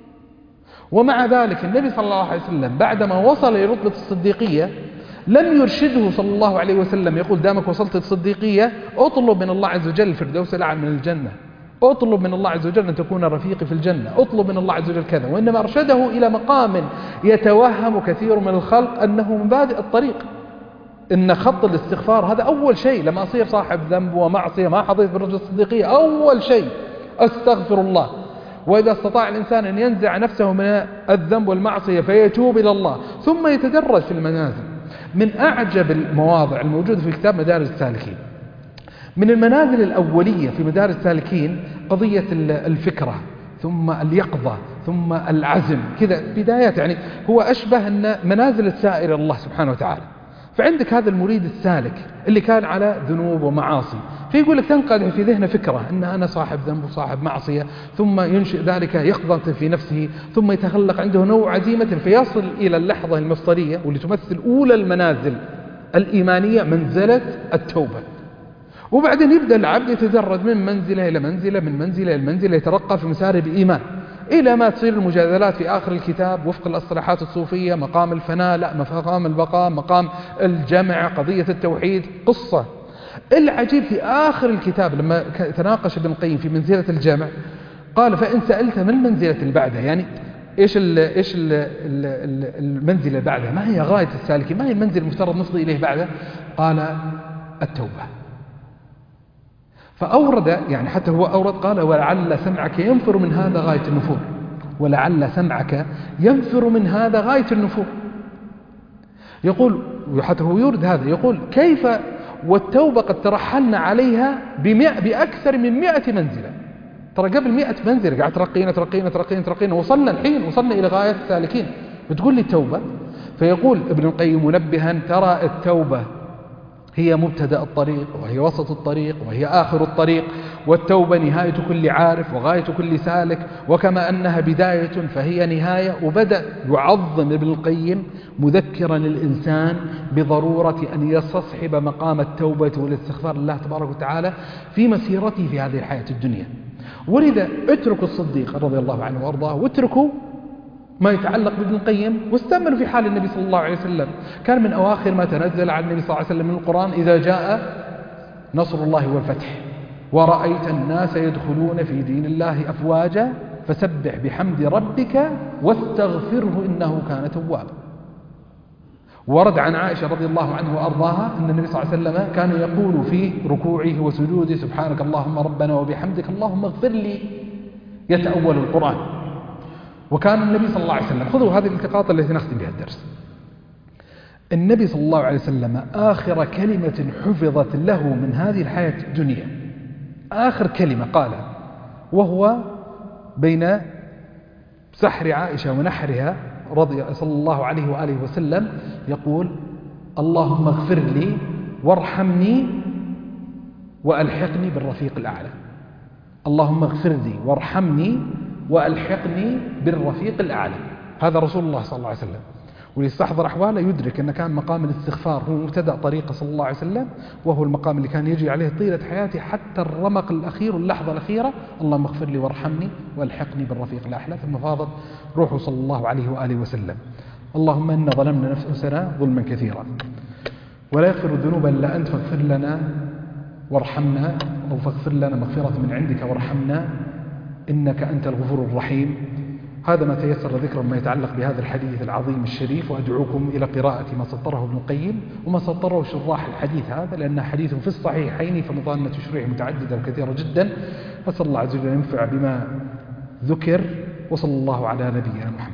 ومع ذلك النبي صلى الله عليه وسلم بعدما وصل إلى رتبة الصديقية لم يرشده صلى الله عليه وسلم يقول: دامك وصلت الصديقية اطلب من الله عز وجل الفردوس الأعلى من الجنة، اطلب من الله عز وجل أن تكون رفيقي في الجنة، اطلب من الله عز وجل كذا. وإنما أرشده إلى مقام يتوهم كثير من الخلق أنه مبادئ الطريق، إن خط الاستغفار هذا أول شيء. لما أصير صاحب ذنب ومعصية ما حظيت بالرجل الصديقية، أول شيء أستغفر الله. وإذا استطاع الإنسان أن ينزع نفسه من الذنب والمعصية فيتوب إلى الله، ثم يتدرج في المنازل. من أعجب المواضع الموجودة في كتاب مدارج السالكين، من المنازل الأولية في مدارج السالكين قضية الفكرة، ثم اليقظة، ثم العزم، كذا بدايات. يعني هو أشبه أن منازل السائر الله سبحانه وتعالى. فعندك هذا المريد السالك اللي كان على ذنوب ومعاصي، فيقول لك تنقدح في ذهنه فكرة أن أنا صاحب ذنب وصاحب معصية، ثم ينشئ ذلك يقظة في نفسه، ثم يتخلق عنده نوع عزيمة فيصل إلى اللحظة المفصلية واللي تمثل أولى المنازل الإيمانية، منزلة التوبة. وبعدين يبدأ العبد يتدرج من منزلة إلى منزلة، من منزلة إلى منزلة، يترقى في مسارب إيمان، إلى ما تصير المجادلات في آخر الكتاب وفق الأصطلاحات الصوفية، مقام الفناء، لا مقام البقاء، مقام الجمع، قضية التوحيد، قصة. العجيب في آخر الكتاب لما تناقش ابن القيم في منزلة الجمع قال: فإن سألت من المنزلة اللي بعدها، يعني إيش ال إيش ال المنزلة بعدها، ما هي غاية السالكين، ما هي المنزل المفترض نصل إليه بعدها؟ قال: التوبة. فأورد، يعني حتى هو أورد قال: ولعل سمعك ينفر من هذا غاية النفور، ولعل سمعك ينفر من هذا غاية النفور. يقول، وحتى هو يورد هذا، يقول: كيف والتوبة قد ترحلنا عليها بأكثر من مئة منزلة، ترى قبل مئة منزلة قاعد ترقينا ترقينا ترقينا ترقينا، وصلنا الحين وصلنا إلى غاية السالكين، بتقول لي التوبة؟ فيقول ابن القيم منبها: ترى التوبة هي مبتدأ الطريق، وهي وسط الطريق، وهي آخر الطريق، والتوبة نهاية كل عارف وغاية كل سالك، وكما أنها بداية فهي نهاية. وبدأ يعظم ابن القيم مذكرا الإنسان بضرورة أن يستصحب مقام التوبة والاستغفار لله تبارك وتعالى في مسيرته في هذه الحياة الدنيا. ولذا اتركوا الصديق رضي الله عنه وأرضاه، واتركوا ما يتعلق بابن القيم، واستعملوا في حال النبي صلى الله عليه وسلم. كان من أواخر ما تنزل على النبي صلى الله عليه وسلم من القرآن: إذا جاء نصر الله والفتح ورأيت الناس يدخلون في دين الله أفواجا فسبح بحمد ربك واستغفره إنه كان توابا. ورد عن عائشة رضي الله عنه وأرضاها أن النبي صلى الله عليه وسلم كان يقول في ركوعه وسجوده: سبحانك اللهم ربنا وبحمدك اللهم اغفر لي، يتأول القرآن. وكان النبي صلى الله عليه وسلم، خذوا هذه الالتقاط التي نختم بها الدرس، النبي صلى الله عليه وسلم آخر كلمة حفظت له من هذه الحياة الدنيا، آخر كلمة قال وهو بين سحر عائشة ونحرها رضي صلى الله عليه وآله وسلم، يقول: اللهم اغفر لي وارحمني وألحقني بالرفيق الأعلى. اللهم اغفر لي وارحمني وألحقني بالرفيق الأعلى. هذا رسول الله صلى الله عليه وسلم، واللي يستحضر أحواله يدرك أن كان مقام الاستغفار هو مبتدأ طريقه صلى الله عليه وسلم، وهو المقام اللي كان يجري عليه طيلة حياته حتى الرمق الأخير واللحظة الأخيرة: اللهم اغفر لي وارحمني والحقني بالرفيق الأعلى. ثم فاضت روحه صلى الله عليه وآله وسلم: اللهم إنا ظلمنا نفسنا ظلما كثيرا ولا يغفر الذنوب إلا أنت فاغفر لنا وارحمنا، أو فاغفر لنا مغفرة من عندك وارحمنا إنك أنت الغفور الرحيم. هذا ما تيسر ذكر ما يتعلق بهذا الحديث العظيم الشريف، وأدعوكم إلى قراءة ما سطره ابن القيم وما سطره شراح الحديث هذا، لأنه حديث في الصحيحين فمضانة تشريح متعددة وكثيرة جدا. أسأل الله عز وجل أن ينفع بما ذكر، وصلى الله على نبينا محمد.